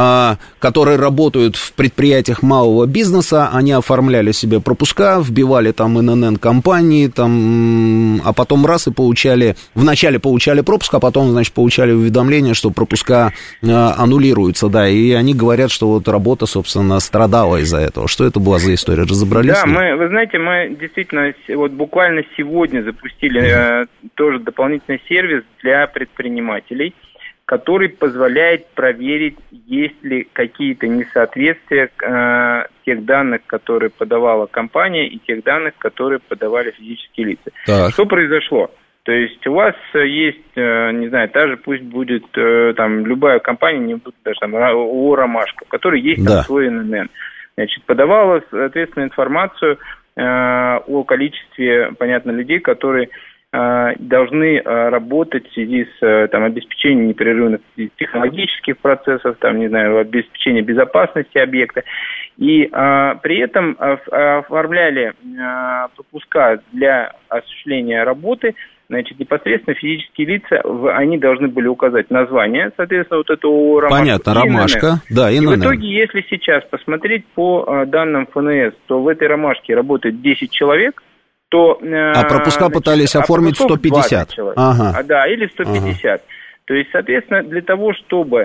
которые работают в предприятиях малого бизнеса, они оформляли себе пропуска, вбивали там эн эн эн-компании, там, а потом раз и получали, вначале получали пропуск, а потом, значит, получали уведомление, что пропуска аннулируются, да, и они говорят, что вот работа, собственно, страдала из-за этого. Что это была за история? Разобрались? Да, мы, вы знаете, мы действительно вот буквально сегодня запустили mm-hmm. э, тоже дополнительный сервис для предпринимателей, который позволяет проверить, есть ли какие-то несоответствия э, тех данных, которые подавала компания, и тех данных, которые подавали физические лица. Так. Что произошло? То есть у вас есть, не знаю, та же пусть будет там любая компания, не будет даже там ООО «Ромашка», в которой есть да. там свой эн эн эн. Значит, подавала, соответственно, информацию э, о количестве, понятно, людей, которые э, должны э, работать в связи с э, там, обеспечением непрерывных технологических процессов, там, не знаю, обеспечением безопасности объекта. И э, при этом оформляли э, пропуска для осуществления работы. Значит, непосредственно физические лица, они должны были указать название, соответственно, вот этого «Ромашка». Понятно, «Ромашка», да, и эн эн эн. И в итоге, если сейчас посмотреть по э, данным эф эн эс, то в этой «Ромашке» работает десять человек, то... Э, а пропуска значит, пытались оформить сто пятьдесят. Ага. А, да, или сто пятьдесят. Ага. То есть, соответственно, для того, чтобы э,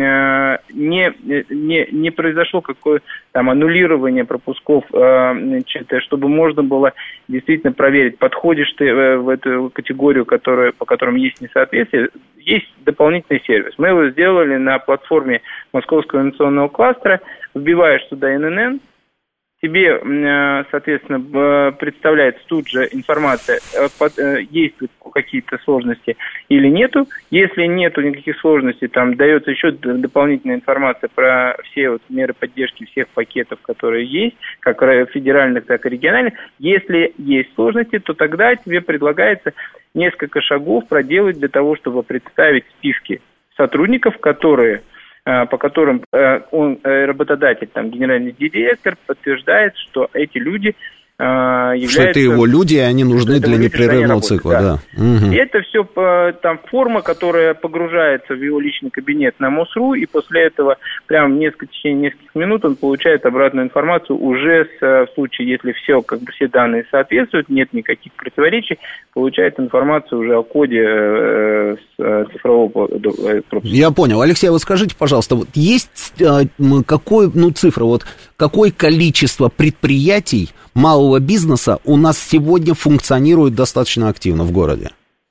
не, не, не произошло какое там аннулирование пропусков, э, значит, чтобы можно было действительно проверить, подходишь ты э, в эту категорию, которая, по которым есть несоответствие, есть дополнительный сервис. Мы его сделали на платформе Московского инновационного кластера, вбиваешь туда эн эн эн, тебе, соответственно, представляется тут же информация, есть ли какие-то сложности или нету. Если нету никаких сложностей, там дается еще дополнительная информация про все вот меры поддержки всех пакетов, которые есть, как федеральных, так и региональных. Если есть сложности, то тогда тебе предлагается несколько шагов проделать для того, чтобы представить списки сотрудников, которые... по которым он, работодатель, там, генеральный директор, подтверждает, что эти люди являются... Что это его люди, и они нужны для люди, непрерывного цикла, да. да. Угу. И это все там форма, которая погружается в его личный кабинет на МОСРУ, и после этого прямо в, несколько, в течение нескольких минут он получает обратную информацию уже с, в случае, если все, как бы все данные соответствуют, нет никаких противоречий, получает информацию уже о коде э, с цифрового пропуска. Я понял. Алексей, вот скажите, пожалуйста, вот есть э, какое, ну, цифра, вот какое количество предприятий малого бизнеса у нас сегодня функционирует достаточно активно в городе?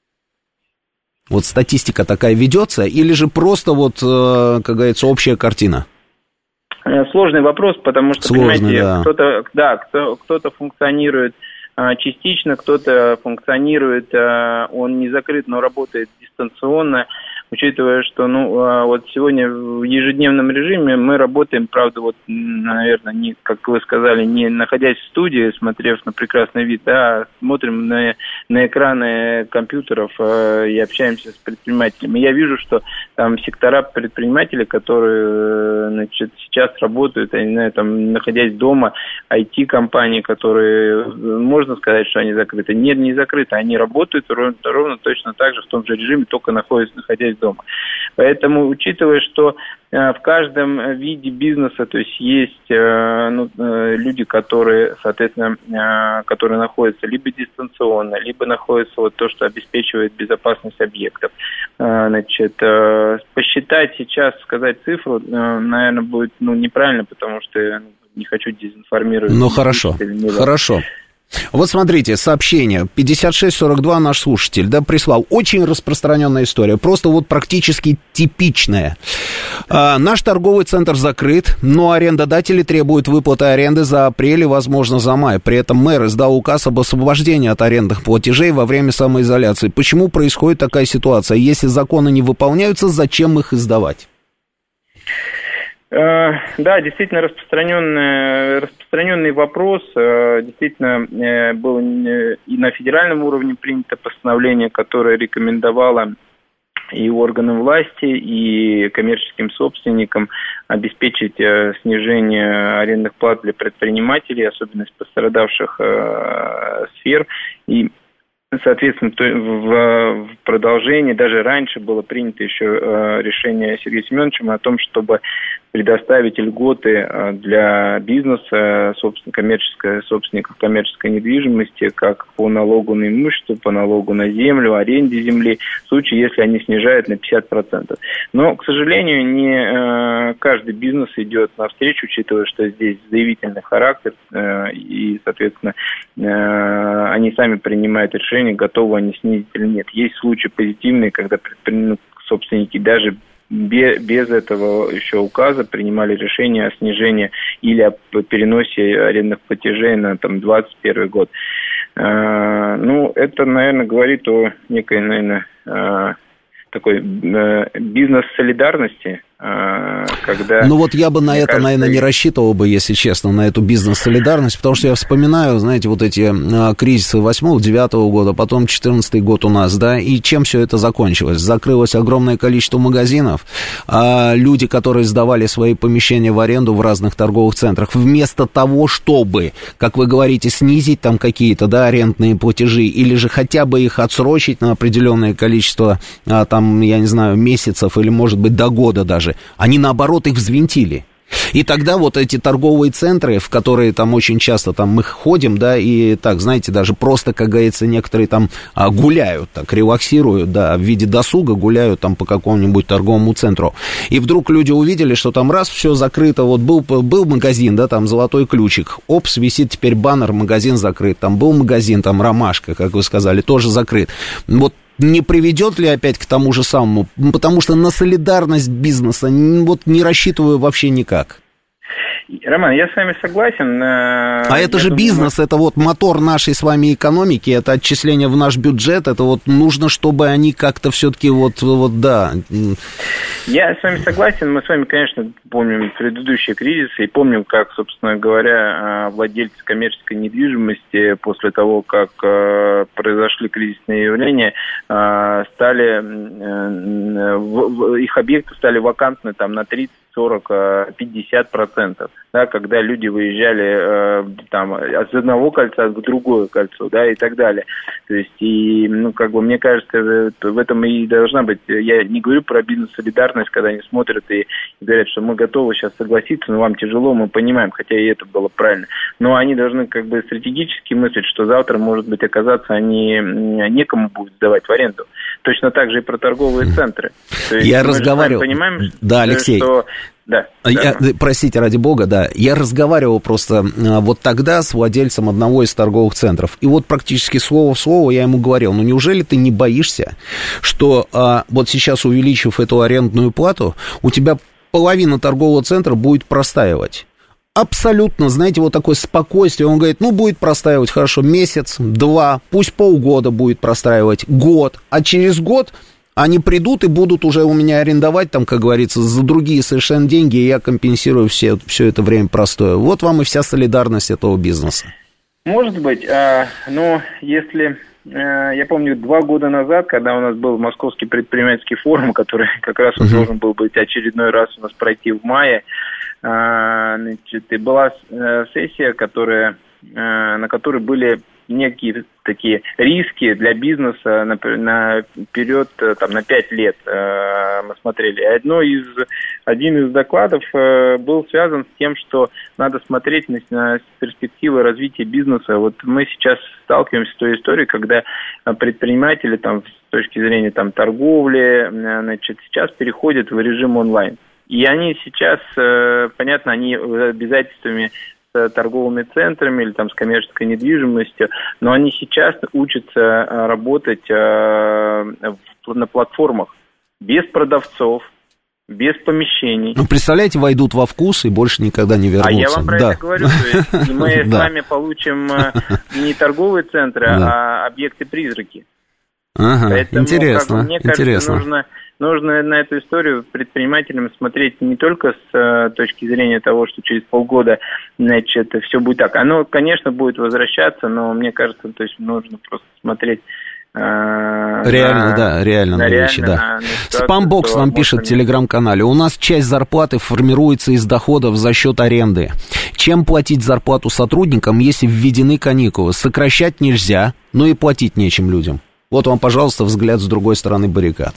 Вот статистика такая ведется, или же просто вот, как говорится, общая картина? Сложный вопрос, потому что, Сложный, понимаете, да. кто-то, да, кто, кто-то функционирует частично, кто-то функционирует, он не закрыт, но работает дистанционно. учитывая, что, ну, вот сегодня в ежедневном режиме мы работаем, правда, вот, наверное, не, как вы сказали, не находясь в студии, смотрев на прекрасный вид, а смотрим на, на экраны компьютеров и общаемся с предпринимателями. Я вижу, что там сектора предпринимателей, которые, значит, сейчас работают, я не знаю, там, находясь дома, ай ти-компании, которые, можно сказать, что они закрыты. Нет, не закрыты, они работают ровно, ровно точно так же, в том же режиме, только находясь, находясь дома. Поэтому, учитывая, что в каждом виде бизнеса, то есть есть ну, люди, которые, соответственно, которые находятся либо дистанционно, либо находятся вот то, что обеспечивает безопасность объектов. Значит, посчитать сейчас, сказать цифру, наверное, будет ну, неправильно, потому что я не хочу дезинформировать. Ну, хорошо, хорошо. Вот смотрите, сообщение, пятьдесят шесть сорок два наш слушатель, да, прислал. Очень распространенная история, просто вот практически типичная. А, наш торговый центр закрыт, но арендодатели требуют выплаты аренды за апрель и, возможно, за май. При этом мэр издал указ об освобождении от арендных платежей во время самоизоляции. Почему происходит такая ситуация? Если законы не выполняются, зачем их издавать? Да, действительно распространенный, распространенный вопрос. Действительно, было и на федеральном уровне принято постановление, которое рекомендовало и органам власти, и коммерческим собственникам обеспечить снижение арендных плат для предпринимателей, особенно из пострадавших сфер. И соответственно, в продолжении, даже раньше было принято еще решение Сергеем Семеновичем о том, чтобы предоставить льготы для бизнеса, собственно, коммерческого, собственников коммерческой недвижимости, как по налогу на имущество, по налогу на землю, аренде земли, в случае, если они снижают на пятьдесят процентов. Но, к сожалению, не каждый бизнес идет навстречу, учитывая, что здесь заявительный характер, и, соответственно, они сами принимают решение, готовы они снизить или нет. Есть случаи позитивные, когда собственники даже без этого еще указа принимали решение о снижении или о переносе арендных платежей на там, двадцать первый год. Ну, это, наверное, говорит о некой, наверное, такой бизнес-солидарности, когда... Ну вот я бы на это, кажется, наверное, не рассчитывал бы, если честно, на эту бизнес-солидарность, потому что я вспоминаю, знаете, вот эти кризисы восьмого, девятого года, потом четырнадцатый год у нас, да, и чем все это закончилось? Закрылось огромное количество магазинов, а люди, которые сдавали свои помещения в аренду в разных торговых центрах, вместо того, чтобы, как вы говорите, снизить там какие-то, да, арендные платежи, или же хотя бы их отсрочить на определенное количество, там, я не знаю, месяцев, или, может быть, до года даже, они, наоборот, их взвинтили. И тогда вот эти торговые центры, в которые там очень часто там мы ходим, да, и так, знаете, даже просто, как говорится, некоторые там а, гуляют, так, релаксируют, да, в виде досуга гуляют там по какому-нибудь торговому центру. И вдруг люди увидели, что там раз, все закрыто, вот был, был магазин, да, там «Золотой ключик», опс, висит теперь баннер, магазин закрыт, там был магазин, там «Ромашка», как вы сказали, тоже закрыт. Вот не приведет ли опять к тому же самому? Потому что на солидарность бизнеса вот не рассчитываю вообще никак. Роман, я с вами согласен. А это я же думаю, бизнес, это вот мотор нашей с вами экономики, это отчисление в наш бюджет, это вот нужно, чтобы они как-то все-таки вот, вот, да. Я с вами согласен, мы с вами, конечно, помним предыдущие кризисы и помним, как, собственно говоря, владельцы коммерческой недвижимости после того, как произошли кризисные явления, стали, их объекты стали вакантны там на тридцать, сорок, пятьдесят процентов, да, когда люди выезжали э, там от одного кольца в другое кольцо, да, и так далее. То есть, и, ну, как бы, мне кажется, в этом и должна быть, я не говорю про бизнес-солидарность, когда они смотрят и говорят, что мы готовы сейчас согласиться, но вам тяжело, мы понимаем, хотя и это было правильно. Но они должны, как бы, стратегически мыслить, что завтра, может быть, оказаться они некому будет сдавать в аренду. Точно так же и про торговые центры. То есть, я разговаривал. Понимаем, да, Алексей. Что... Да, я, да. Простите, ради бога, да. Я разговаривал просто вот тогда с владельцем одного из торговых центров. И вот практически слово в слово я ему говорил, ну неужели ты не боишься, что а, вот сейчас, увеличив эту арендную плату, у тебя половина торгового центра будет простаивать? Абсолютно, знаете, вот такое спокойствие. Он говорит, ну, будет простаивать, хорошо, месяц, два, пусть полгода будет простаивать, год. А через год Они придут и будут уже у меня арендовать, там, как говорится, за другие совершенно деньги, и я компенсирую все, все это время простое. Вот вам и вся солидарность этого бизнеса. Может быть, а, но если... Я помню, два года назад, когда у нас был Московский предпринимательский форум, который как раз uh-huh. должен был быть очередной раз у нас пройти в мае, значит, и была сессия, которая, на которой были некие такие риски для бизнеса на, на период, там, на пять лет э, мы смотрели. Одно из, один из докладов э, был связан с тем, что надо смотреть на, на перспективы развития бизнеса. Вот мы сейчас сталкиваемся с той историей, когда предприниматели там, с точки зрения там, торговли, значит, сейчас переходят в режим онлайн. И они сейчас, э, понятно, они обязательствами с торговыми центрами или там с коммерческой недвижимостью, но они сейчас учатся работать э, на платформах без продавцов, без помещений. Ну, представляете, войдут во вкус и больше никогда не вернутся. А я вам про да. это говорю, то есть, и мы с вами получим не торговые центры, а объекты-призраки. Ага, Поэтому, интересно, как, мне кажется, интересно. Нужно, нужно на эту историю предпринимателям смотреть не только с э, точки зрения того, что через полгода, значит, все будет так. Оно, конечно, будет возвращаться, но мне кажется, то есть нужно просто смотреть э, реально, на, да, реально на, на вещи, реально, да. На, на Спамбокс нам пишет в телеграм-канале: у нас часть зарплаты формируется из доходов за счет аренды. Чем платить зарплату сотрудникам, если введены каникулы? Сокращать нельзя, но и платить нечем людям. Вот вам, пожалуйста, взгляд с другой стороны баррикад.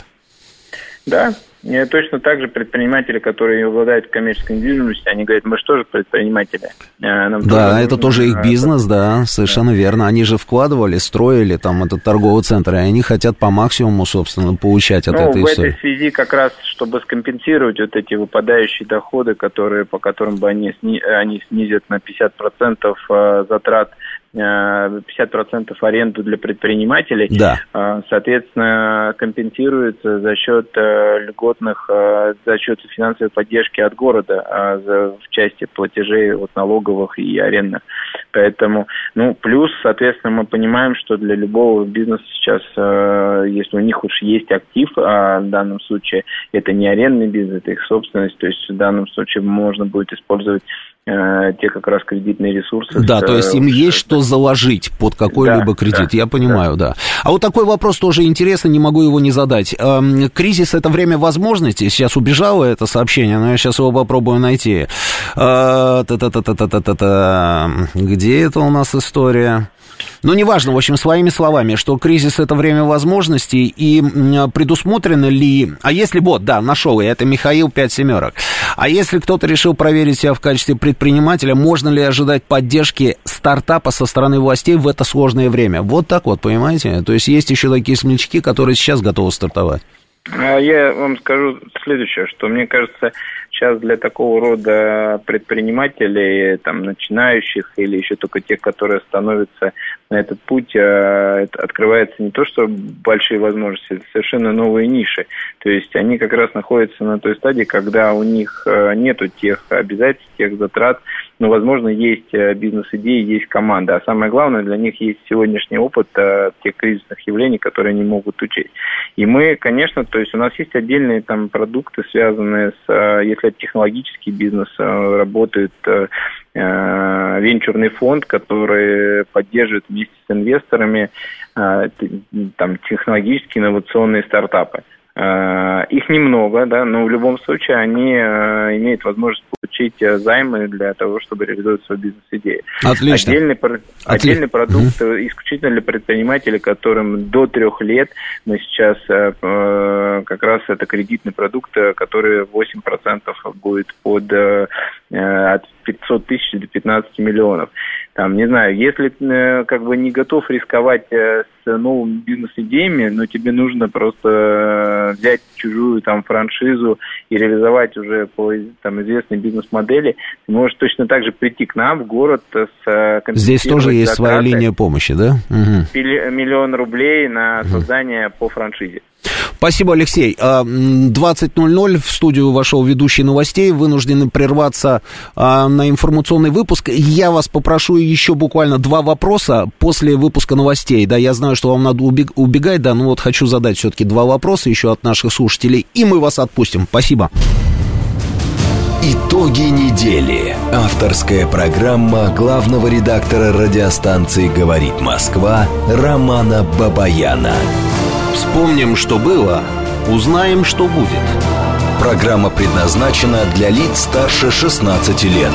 Да, и точно так же предприниматели, которые обладают коммерческой недвижимостью, они говорят, мы что же предприниматели? Нам да, тоже это нужно... тоже их бизнес, да, совершенно да. верно. Они же вкладывали, строили там этот торговый центр, и они хотят по максимуму, собственно, получать от ну, этой в истории. В этой связи как раз, чтобы скомпенсировать вот эти выпадающие доходы, которые, по которым бы они, сни... они снизят на пятьдесят процентов затрат, пятьдесят процентов аренду для предпринимателей, да. соответственно, компенсируется за счет льготных, за счет финансовой поддержки от города в части платежей от налоговых и арендных. Поэтому, ну, плюс, соответственно, мы понимаем, что для любого бизнеса сейчас, если у них уж есть актив, а в данном случае это не арендный бизнес, это их собственность, то есть в данном случае можно будет использовать те как раз кредитные ресурсы. Да, то есть им есть что заложить под какой-либо да, кредит, да, я понимаю, да. да. А вот такой вопрос тоже интересный, не могу его не задать. Кризис — это время возможностей. Сейчас убежало это сообщение, но я сейчас его попробую найти. Та-та-та-та-та-та-та. Где это у нас история? Ну, неважно, в общем, своими словами, что кризис — это время возможностей, и предусмотрено ли... А если, вот, да, нашел я, это Михаил, пять семерок. А если кто-то решил проверить себя в качестве предпринимателя, можно ли ожидать поддержки стартапа со стороны властей в это сложное время? Вот так вот, понимаете? То есть есть еще такие смельчаки, которые сейчас готовы стартовать. Я вам скажу следующее, что мне кажется, сейчас для такого рода предпринимателей, там, начинающих или еще только тех, которые становятся на этот путь, открывается не то, что большие возможности, это совершенно новые ниши. То есть они как раз находятся на той стадии, когда у них нету тех обязательств, тех затрат, но, возможно, есть бизнес-идеи, есть команда. А самое главное, для них есть сегодняшний опыт тех кризисных явлений, которые они могут учесть. И мы, конечно, то есть у нас есть отдельные там продукты, связанные с, если это технологический бизнес, работает венчурный фонд, который поддерживает вместе с инвесторами там технологические инновационные стартапы. Их немного, да, но в любом случае они имеют возможность получить займы для того, чтобы реализовать свою бизнес-идею. Отлично. Отдельный, отдельный Отли... продукт mm-hmm. исключительно для предпринимателей, которым до трех лет. Мы сейчас как раз это кредитный продукт, который восемь процентов будет под от пятьсот тысяч до пятнадцати миллионов. Там, не знаю, если как бы не готов рисковать с новыми бизнес-идеями, но тебе нужно просто взять чужую там франшизу и реализовать уже по там известной бизнес-модели, ты можешь точно так же прийти к нам в город с здесь тоже есть затраты, своя линия помощи, да? Угу. Миллион рублей на создание mm. по франшизе. Спасибо, Алексей. двадцать ноль ноль в студию вошел ведущий новостей, вынуждены прерваться на информационный выпуск. Я вас попрошу еще буквально два вопроса после выпуска новостей. Да, я знаю, что вам надо убегать, да, но вот хочу задать все-таки два вопроса еще от наших слушателей, и мы вас отпустим. Спасибо. Итоги недели. Авторская программа главного редактора радиостанции «Говорит Москва» Романа Бабаяна. Вспомним, что было, узнаем, что будет. Программа предназначена для лиц старше шестнадцати лет.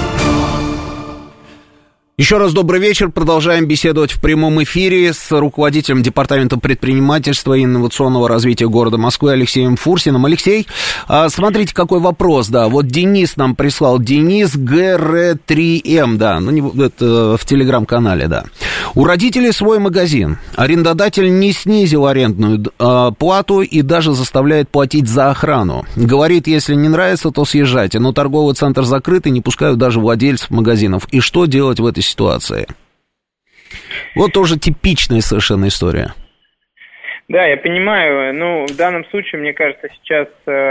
Еще раз добрый вечер. Продолжаем беседовать в прямом эфире с руководителем Департамента предпринимательства и инновационного развития города Москвы Алексеем Фурсиным. Алексей, смотрите, какой вопрос, да. Вот Денис нам прислал. Денис Гэ Эр три Эм, да, ну, это в телеграм-канале, да. У родителей свой магазин. Арендодатель не снизил арендную э, плату и даже заставляет платить за охрану. Говорит, если не нравится, то съезжайте. Но торговый центр закрыт и не пускают даже владельцев магазинов. И что делать в этой ситуации? Вот тоже типичная совершенно история. Да, я понимаю. Ну, в данном случае, мне кажется, сейчас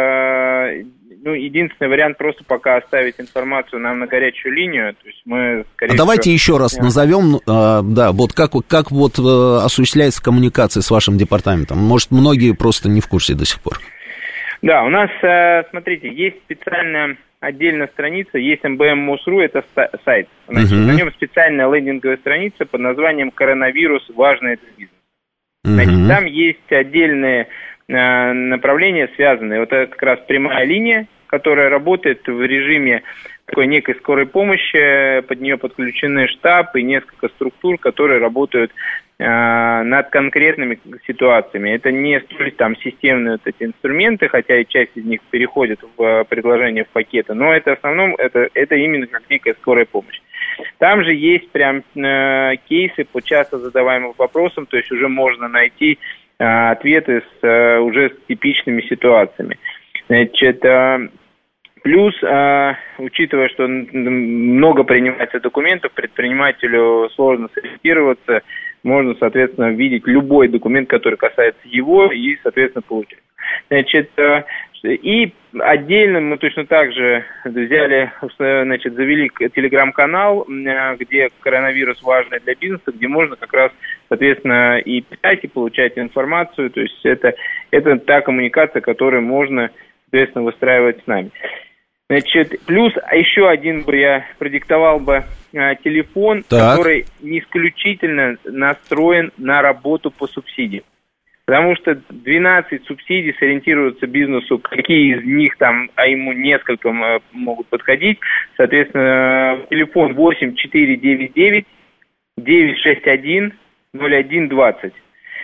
э, ну, единственный вариант просто пока оставить информацию нам на горячую линию. То есть мы, скорее а давайте всего... еще раз назовем, э, да, вот как, как вот э, осуществляется коммуникация с вашим департаментом. Может, многие просто не в курсе до сих пор. Да, у нас, э, смотрите, есть специальная отдельная страница, есть эм бэ эм эм о эс точка ру, это сайт. Значит, uh-huh. На нем специальная лендинговая страница под названием «Коронавирус. Важный для бизнеса». Значит, uh-huh. Там есть отдельные э, направления, связанные. Вот это как раз прямая линия, которая работает в режиме такой некой скорой помощи. Под нее подключены штаб и несколько структур, которые работают э, над конкретными ситуациями. Это не столь там системные вот эти инструменты, хотя и часть из них переходит в предложение в пакеты, но это в основном это, это именно как некая скорая помощь. Там же есть прям э, кейсы по часто задаваемым вопросам, то есть уже можно найти э, ответы с э, уже с типичными ситуациями. Значит, э, плюс, э, учитывая, что много принимается документов, предпринимателю сложно сориентироваться, можно, соответственно, видеть любой документ, который касается его, и, соответственно, получить. Значит, э, и отдельно мы точно так же взяли, значит, завели телеграм-канал, где коронавирус важный для бизнеса, где можно как раз, соответственно, и писать, и получать информацию. То есть это, это та коммуникация, которую можно, соответственно, выстраивать с нами. Значит, плюс еще один бы я продиктовал бы а, телефон, так. который не исключительно настроен на работу по субсидиям. Потому что двенадцать субсидий сориентируются бизнесу, какие из них там, а ему несколько могут подходить. Соответственно, телефон восемь четыре девять девять девять шесть один ноль один двадцать.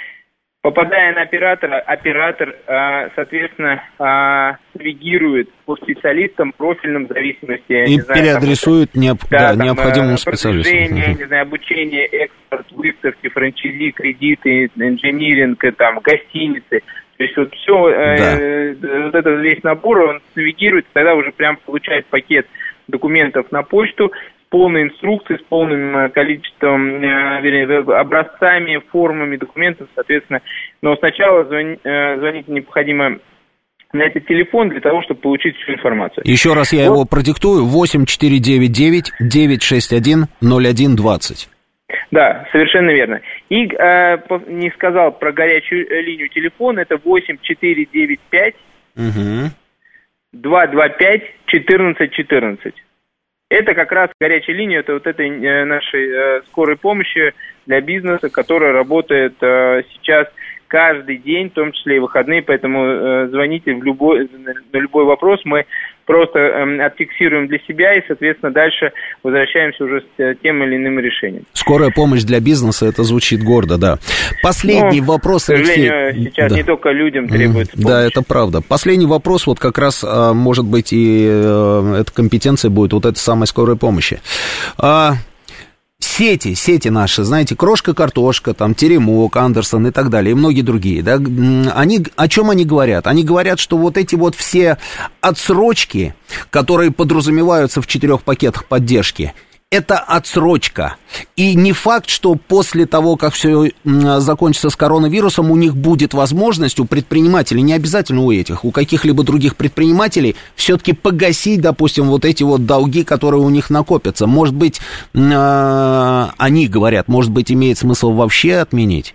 Попадая на оператора, оператор, соответственно, навигирует по специалистам профильным в зависимости... И не знаю, переадресует там, необ... да, да, необходимому специалисту. Не знаю, обучение, экспорт, выставки, франчайзи, кредиты, инжиниринг, там, гостиницы. То есть вот все, да. э, вот этот весь набор, он навигирует, тогда уже прям получает пакет документов на почту, полной инструкцией, с полным количеством, вернее, образцами, формами документов, соответственно. Но сначала звони, звонить необходимо на этот телефон для того, чтобы получить всю информацию. Еще раз я вот. его продиктую. восемь четыре девять девять девять шесть один ноль один двадцать. Да, совершенно верно. И э, не сказал про горячую линию телефона. Это восемь четыре девять пять два два пять четырнадцать четырнадцать. Это как раз горячая линия, это вот этой э, нашей э, скорой помощи для бизнеса, которая работает э, сейчас каждый день, в том числе и выходные, поэтому э, звоните в любой, на любой вопрос, мы просто э, отфиксируем для себя и, соответственно, дальше возвращаемся уже с э, тем или иным решением. Скорая помощь для бизнеса, это звучит гордо, да. Последний ну, вопрос, Алексей. К сожалению, сейчас да. не только людям требуется помощь. Да, это правда. Последний вопрос, вот как раз, может быть, и э, эта компетенция будет вот этой самой скорой помощи. А... Сети, сети наши, знаете, Крошка-картошка, там, Теремок, Андерсон и так далее, и многие другие, да, они, о чем они говорят? Они говорят, что вот эти вот все отсрочки, которые подразумеваются в четырех пакетах поддержки, это отсрочка. И не факт, что после того, как все закончится с коронавирусом, у них будет возможность, у предпринимателей, не обязательно у этих, у каких-либо других предпринимателей, все-таки погасить, допустим, вот эти вот долги, которые у них накопятся. Может быть, они говорят, может быть, имеет смысл вообще отменить?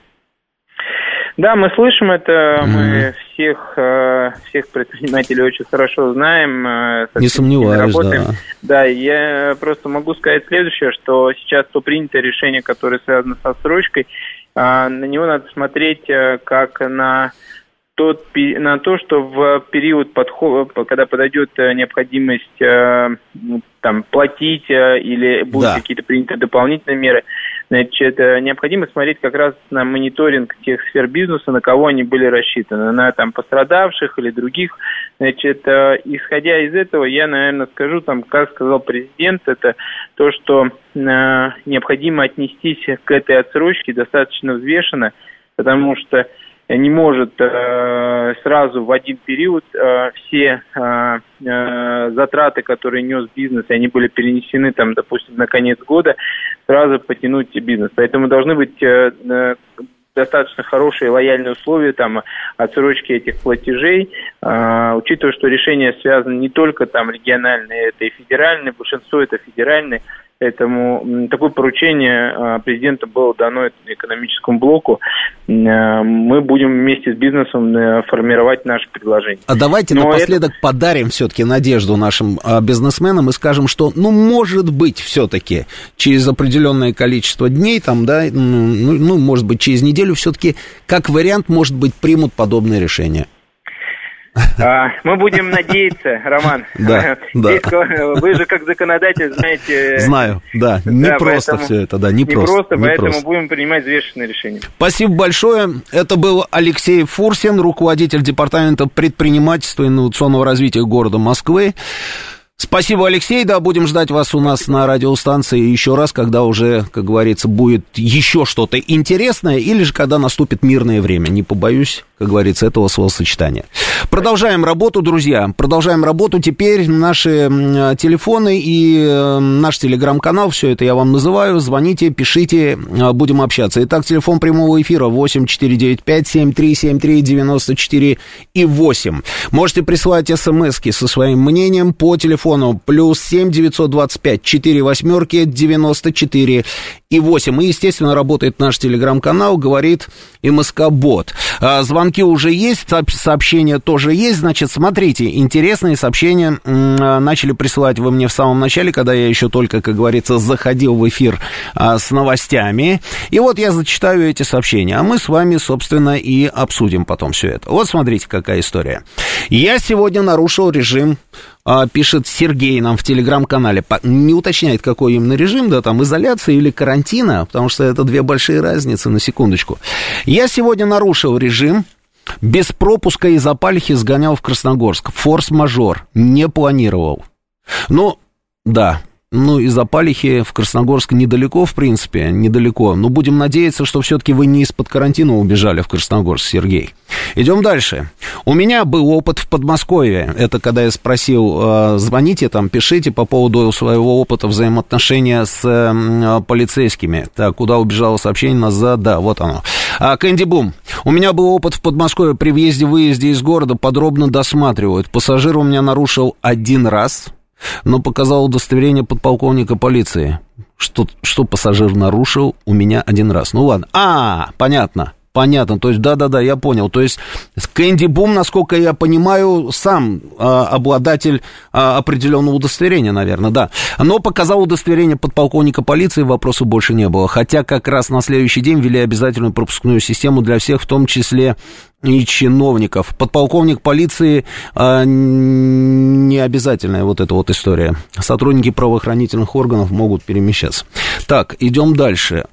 Да, мы слышим это, mm-hmm. мы всех, всех предпринимателей очень хорошо знаем. Не сомневаюсь, да. Да, я просто могу сказать следующее, что сейчас то принятое решение, которое связано с отсрочкой, на него надо смотреть как на, тот, на то, что в период подхода, когда подойдет необходимость там, платить или будут да. какие-то приняты дополнительные меры, значит, необходимо смотреть как раз на мониторинг тех сфер бизнеса, на кого они были рассчитаны, на там пострадавших или других. Значит, исходя из этого, я, наверное, скажу, там, как сказал президент, это то, что необходимо отнестись к этой отсрочке достаточно взвешенно, потому что не может э, сразу в один период э, все э, э, затраты, которые нес бизнес, и они были перенесены, там, допустим, на конец года, сразу потянуть бизнес. Поэтому должны быть э, э, достаточно хорошие лояльные условия там, отсрочки этих платежей, э, учитывая, что решения связаны не только там региональные, это и федеральные, большинство это федеральные. Поэтому такое поручение президента было дано экономическому блоку. Мы будем вместе с бизнесом формировать наши предложения. А давайте Но напоследок это... подарим все-таки надежду нашим бизнесменам и скажем, что, ну, может быть, все-таки через определенное количество дней, там, да, ну, ну, может быть, через неделю все-таки, как вариант, может быть, примут подобное решение. Мы будем надеяться, Роман. Да, Здесь, да. Вы же как законодатель знаете... Знаю, да, не да, просто поэтому, все это, да, не, не просто. просто, не поэтому просто. Будем принимать взвешенные решения. Спасибо большое. Это был Алексей Фурсин, руководитель департамента предпринимательства и инновационного развития города Москвы. Спасибо, Алексей, да, будем ждать вас у нас на радиостанции еще раз, когда уже, как говорится, будет еще что-то интересное, или же когда наступит мирное время, не побоюсь, как говорится, этого словосочетания. Продолжаем работу, друзья, продолжаем работу, теперь наши телефоны и наш телеграм-канал, все это я вам называю, звоните, пишите, будем общаться. Итак, телефон прямого эфира восемь четыре девять пять семь три семь три девять четыре и восемь. Можете присылать смски со своим мнением по телефону плюс семь девятьсот двадцать пять четыре восьмерки девяносто четыре и восемь. И, естественно, работает наш телеграм-канал, говорит МСК-бот. Звонки уже есть, сообщения тоже есть. Значит, смотрите, интересные сообщения начали присылать вы мне в самом начале, когда я еще только, как говорится, заходил в эфир с новостями. И вот я зачитаю эти сообщения, а мы с вами, собственно, и обсудим потом все это. Вот смотрите, какая история. Я сегодня нарушил режим, пишет Сергей нам в телеграм-канале, не уточняет, какой именно режим, да, там изоляция или карантина, потому что это две большие разницы, на секундочку. Я сегодня нарушил режим, без пропуска из Апалихи сгонял в Красногорск, форс-мажор, не планировал. Ну, да, ну, из Апалихи в Красногорск недалеко, в принципе, недалеко, но будем надеяться, что все-таки вы не из-под карантина убежали в Красногорск, Сергей. Идем дальше. У меня был опыт в Подмосковье. Это когда я спросил, звоните там, пишите по поводу своего опыта взаимоотношения с полицейскими. Так, куда убежало сообщение назад? Да, вот оно. А, Кэнди Бум. У меня был опыт в Подмосковье. При въезде-выезде из города подробно досматривают. Пассажир у меня нарушил один раз, но показал удостоверение подполковника полиции. Что, что пассажир нарушил у меня один раз. Ну ладно. А, понятно. Понятно, то есть, да-да-да, я понял. То есть, Кэнди Бум, насколько я понимаю, сам а, обладатель а, определенного удостоверения, наверное, да. Но показал удостоверение подполковника полиции, вопросов больше не было. Хотя как раз на следующий день ввели обязательную пропускную систему для всех, в том числе и чиновников. Подполковник полиции а, не обязательная вот эта вот история. Сотрудники правоохранительных органов могут перемещаться. Так, идем дальше.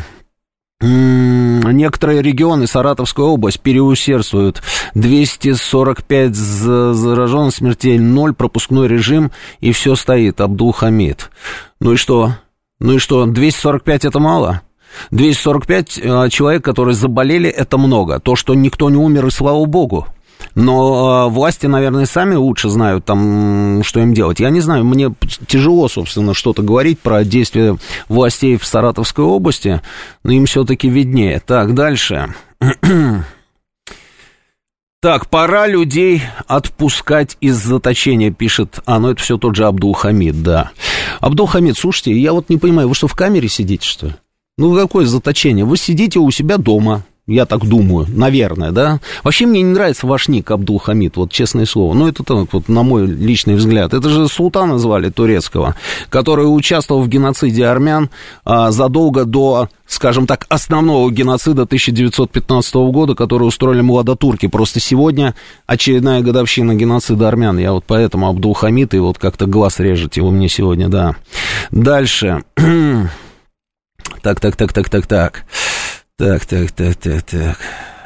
Некоторые регионы, Саратовская область, переусердствуют. двести сорок пять зараженных, смертей ноль, пропускной режим, и все стоит. Абдул-Хамид. Ну и что? Ну и что? двести сорок пять это мало? двести сорок пять человек, которые заболели, это много. То, что никто не умер, и слава богу. Но власти, наверное, сами лучше знают, там, что им делать. Я не знаю, мне тяжело, собственно, что-то говорить про действия властей в Саратовской области, но им все-таки виднее. Так, дальше. Так, пора людей отпускать из заточения, пишет... А, ну это все тот же Абдул-Хамид, да. Абдул-Хамид, слушайте, я вот не понимаю, вы что, в камере сидите, что ли? Ну, какое заточение? Вы сидите у себя дома, я так думаю, наверное, да? Вообще мне не нравится ваш ник, Абдул-Хамид, вот честное слово. Ну, это так, вот, на мой личный взгляд. Это же султана звали турецкого, который участвовал в геноциде армян а, задолго до, скажем так, основного геноцида тысяча девятьсот пятнадцатого года, который устроили младотурки. Просто сегодня очередная годовщина геноцида армян. Я вот поэтому Абдул-Хамид, и вот как-то глаз режет его мне сегодня, да. Дальше. Так, так, так, так, так, так. Так, так, так, так, так.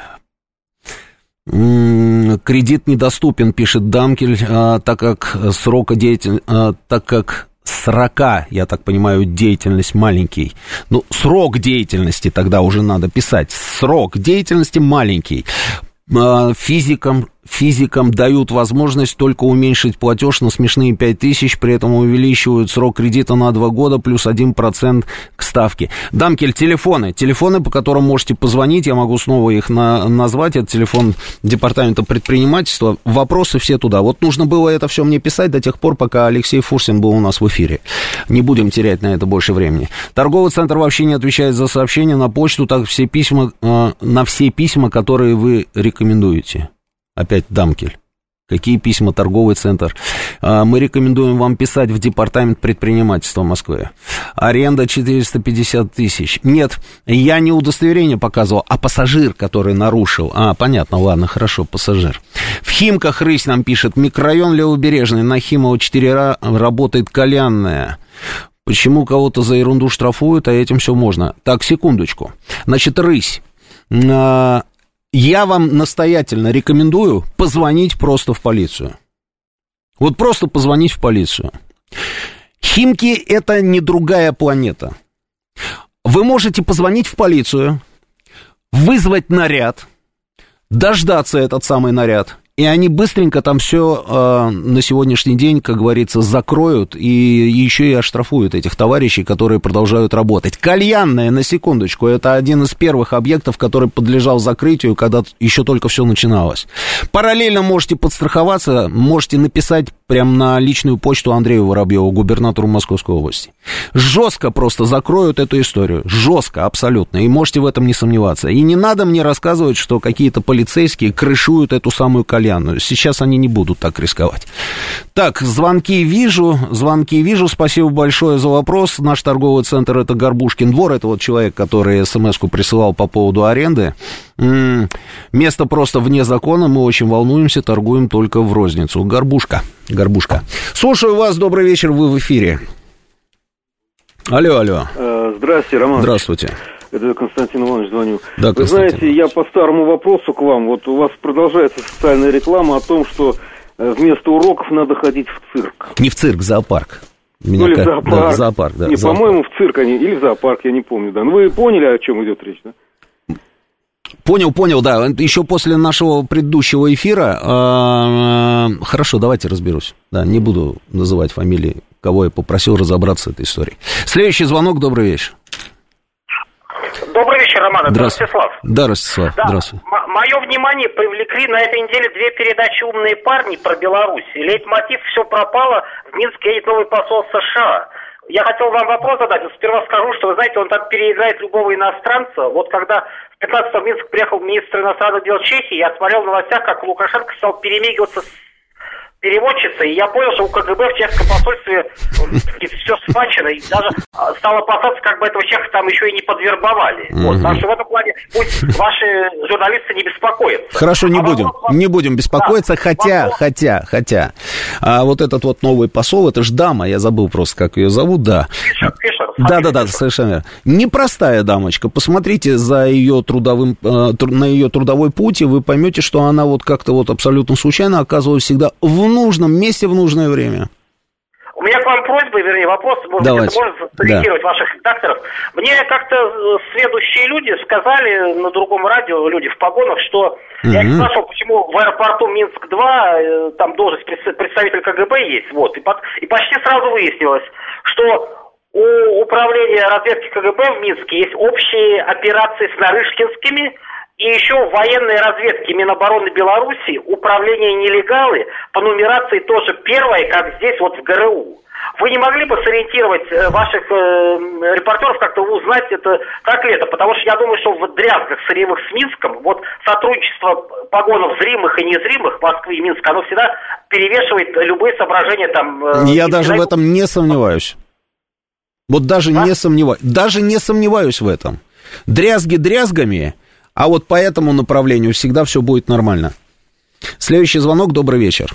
М-м, кредит недоступен, пишет Дамкель, а, так как срока деятельности, а, так как срока, я так понимаю, деятельность маленький. Ну, срок деятельности тогда уже надо писать. Срок деятельности маленький. А, физикам, физикам дают возможность только уменьшить платеж на смешные пять тысяч, при этом увеличивают срок кредита на два года плюс один процент к ставке. Дамкель, телефоны, телефоны, по которым можете позвонить, я могу снова их на, назвать, это телефон департамента предпринимательства, вопросы все туда. Вот нужно было это все мне писать до тех пор, пока Алексей Фурсин был у нас в эфире. Не будем терять на это больше времени. Торговый центр вообще не отвечает за сообщения на почту, так все письма, э, на все письма, которые вы рекомендуете. Опять Дамкель. Какие письма, торговый центр? Мы рекомендуем вам писать в департамент предпринимательства Москвы. Аренда четыреста пятьдесят тысяч. Нет, я не удостоверение показывал, а пассажир, который нарушил. А, понятно, ладно, хорошо, пассажир. В Химках Рысь нам пишет, микрорайон Левобережный, на Химова четыре А работает кальянная. Почему кого-то за ерунду штрафуют, а этим все можно? Так, секундочку. Значит, Рысь... Я вам настоятельно рекомендую позвонить просто в полицию. Вот просто позвонить в полицию. Химки – это не другая планета. Вы можете позвонить в полицию, вызвать наряд, дождаться этот самый наряд, и они быстренько там все э, на сегодняшний день, как говорится, закроют и еще и оштрафуют этих товарищей, которые продолжают работать. Кальянная, на секундочку, это один из первых объектов, который подлежал закрытию, когда еще только все начиналось. Параллельно можете подстраховаться, можете написать прямо на личную почту Андрею Воробьеву, губернатору Московской области. Жестко просто закроют эту историю, жестко, абсолютно, и можете в этом не сомневаться. И не надо мне рассказывать, что какие-то полицейские крышуют эту самую кальянную. Сейчас они не будут так рисковать. Так, звонки вижу, звонки вижу. Спасибо большое за вопрос. Наш торговый центр — это Горбушкин двор. Это вот человек, который смс-ку присылал по поводу аренды. М-м, место просто вне закона. Мы очень волнуемся, торгуем только в розницу. Горбушка, Горбушка. Слушаю вас, добрый вечер, вы в эфире. Алло, алло. Здравствуйте, Роман. Здравствуйте. Это Константин Иванович звоню. Да, Вы знаете, я по старому вопросу к вам. Вот у вас продолжается социальная реклама о том, что вместо уроков надо ходить в цирк. Не в цирк, в зоопарк. Меня ну или как... зоопарк. Да, в зоопарк, да. Не, зоопарк. по-моему, в цирк они, или в зоопарк, я не помню, да. Ну вы поняли, о чем идет речь, да? Понял, понял, да. Еще после нашего предыдущего эфира... Э, хорошо, давайте разберусь. Да, не буду называть фамилии, кого я попросил разобраться с этой историей. Следующий звонок, добрый вечер. Добрый вечер, Роман, это Ростислав. Да, Ростислав, да, здравствуй. М- мое внимание привлекли на этой неделе две передачи «Умные парни» про Беларусь. Лейтмотив «Все пропало», в Минске едет новый посол США. Я хотел вам вопрос задать, но сперва скажу, что, вы знаете, он там переиграет любого иностранца. Вот когда в пятнадцатом в Минск приехал министр иностранных дел Чехии, я смотрел в новостях, как Лукашенко стал перемигиваться с переводчицей, и я понял, что у ка гэ бэ в чешском посольстве все схвачено, и даже стал опасаться, как бы этого чеха там еще и не подвербовали. Mm-hmm. Вот, так что в этом плане пусть ваши журналисты не беспокоятся. Хорошо, не а будем, вопрос... не будем беспокоиться, да, хотя, вопрос... хотя, хотя, а вот этот вот новый посол, это ж дама, я забыл просто, как ее зовут, да. Фишер, Фишер. Да, да, да, совершенно верно. Непростая дамочка, посмотрите за ее трудовым, на ее трудовой путь, и вы поймете, что она вот как-то вот абсолютно случайно оказывалась всегда в нужном месте в нужное время. У меня к вам просьба, вернее, вопрос, может Давайте. быть, это может сориентировать да. ваших редакторов. Мне как-то следующие люди сказали на другом радио, люди в погонах, что mm-hmm. я их спрашивал, почему в аэропорту Минск-два там должность представитель КГБ есть, вот, и, под, и почти сразу выяснилось, что у управления разведки КГБ в Минске есть общие операции с Нарышкинскими. И еще в военной разведке Минобороны Беларуси управление нелегалы по нумерации тоже первое, как здесь вот в ГРУ. Вы не могли бы сориентировать ваших э, репортеров, как-то узнать это, как это? Потому что я думаю, что в дрязгах сырьевых с Минском вот сотрудничество погонов зримых и незримых Москвы и Минска, оно всегда перевешивает любые соображения там... Э, я даже в этом не сомневаюсь. Вот даже а? не сомневаюсь. Даже не сомневаюсь в этом. Дрязги дрязгами... А вот по этому направлению всегда все будет нормально. Следующий звонок. Добрый вечер.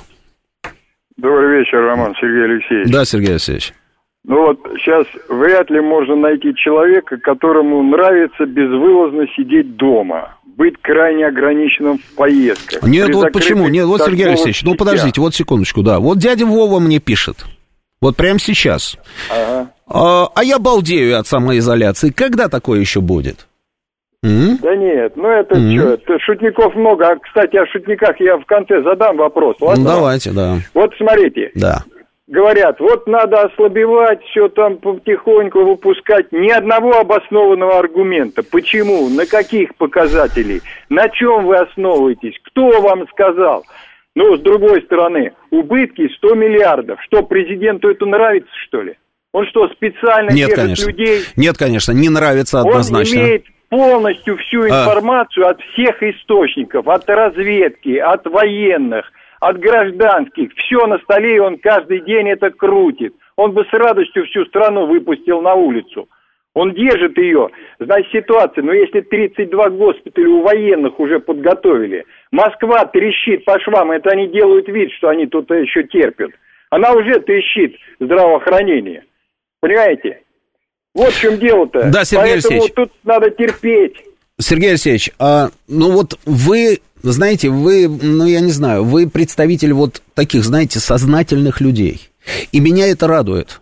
Добрый вечер, Роман, Сергей Алексеевич. Да, Сергей Алексеевич. Ну вот сейчас вряд ли можно найти человека, которому нравится безвылазно сидеть дома, быть крайне ограниченным в поездках. Нет, вот почему? Нет, вот, Сергей Алексеевич, ну подождите, вот секундочку, да. Вот дядя Вова мне пишет. Вот прямо сейчас. Ага. А, а я балдею от самоизоляции. Когда такое еще будет? Mm-hmm. Да нет, ну это mm-hmm. что, это шутников много. А, кстати, о шутниках я в конце задам вопрос. Ладно? Ну, давайте, да. Вот смотрите. Да. Говорят, вот надо ослабевать, все там потихоньку выпускать. Ни одного обоснованного аргумента. Почему? На каких показателей? На чем вы основываетесь? Кто вам сказал? Ну, с другой стороны, убытки сто миллиардов. Что, президенту это нравится, что ли? Он что, специально Нет, держит конечно. людей? Нет, конечно, не нравится однозначно. Он имеет полностью всю информацию а. от всех источников, от разведки, от военных, от гражданских. Все на столе, и он каждый день это крутит. Он бы с радостью всю страну выпустил на улицу. Он держит ее. Значит, ситуация, но если тридцать два госпиталя у военных уже подготовили, Москва трещит по швам, это они делают вид, что они тут еще терпят. Она уже трещит здравоохранение. Понимаете? Вот в чем дело-то. Да, Сергей Поэтому Алексеевич. тут надо терпеть. Сергей Алексеевич, а, ну вот вы, знаете, вы, ну я не знаю, вы представитель вот таких, знаете, сознательных людей. И меня это радует.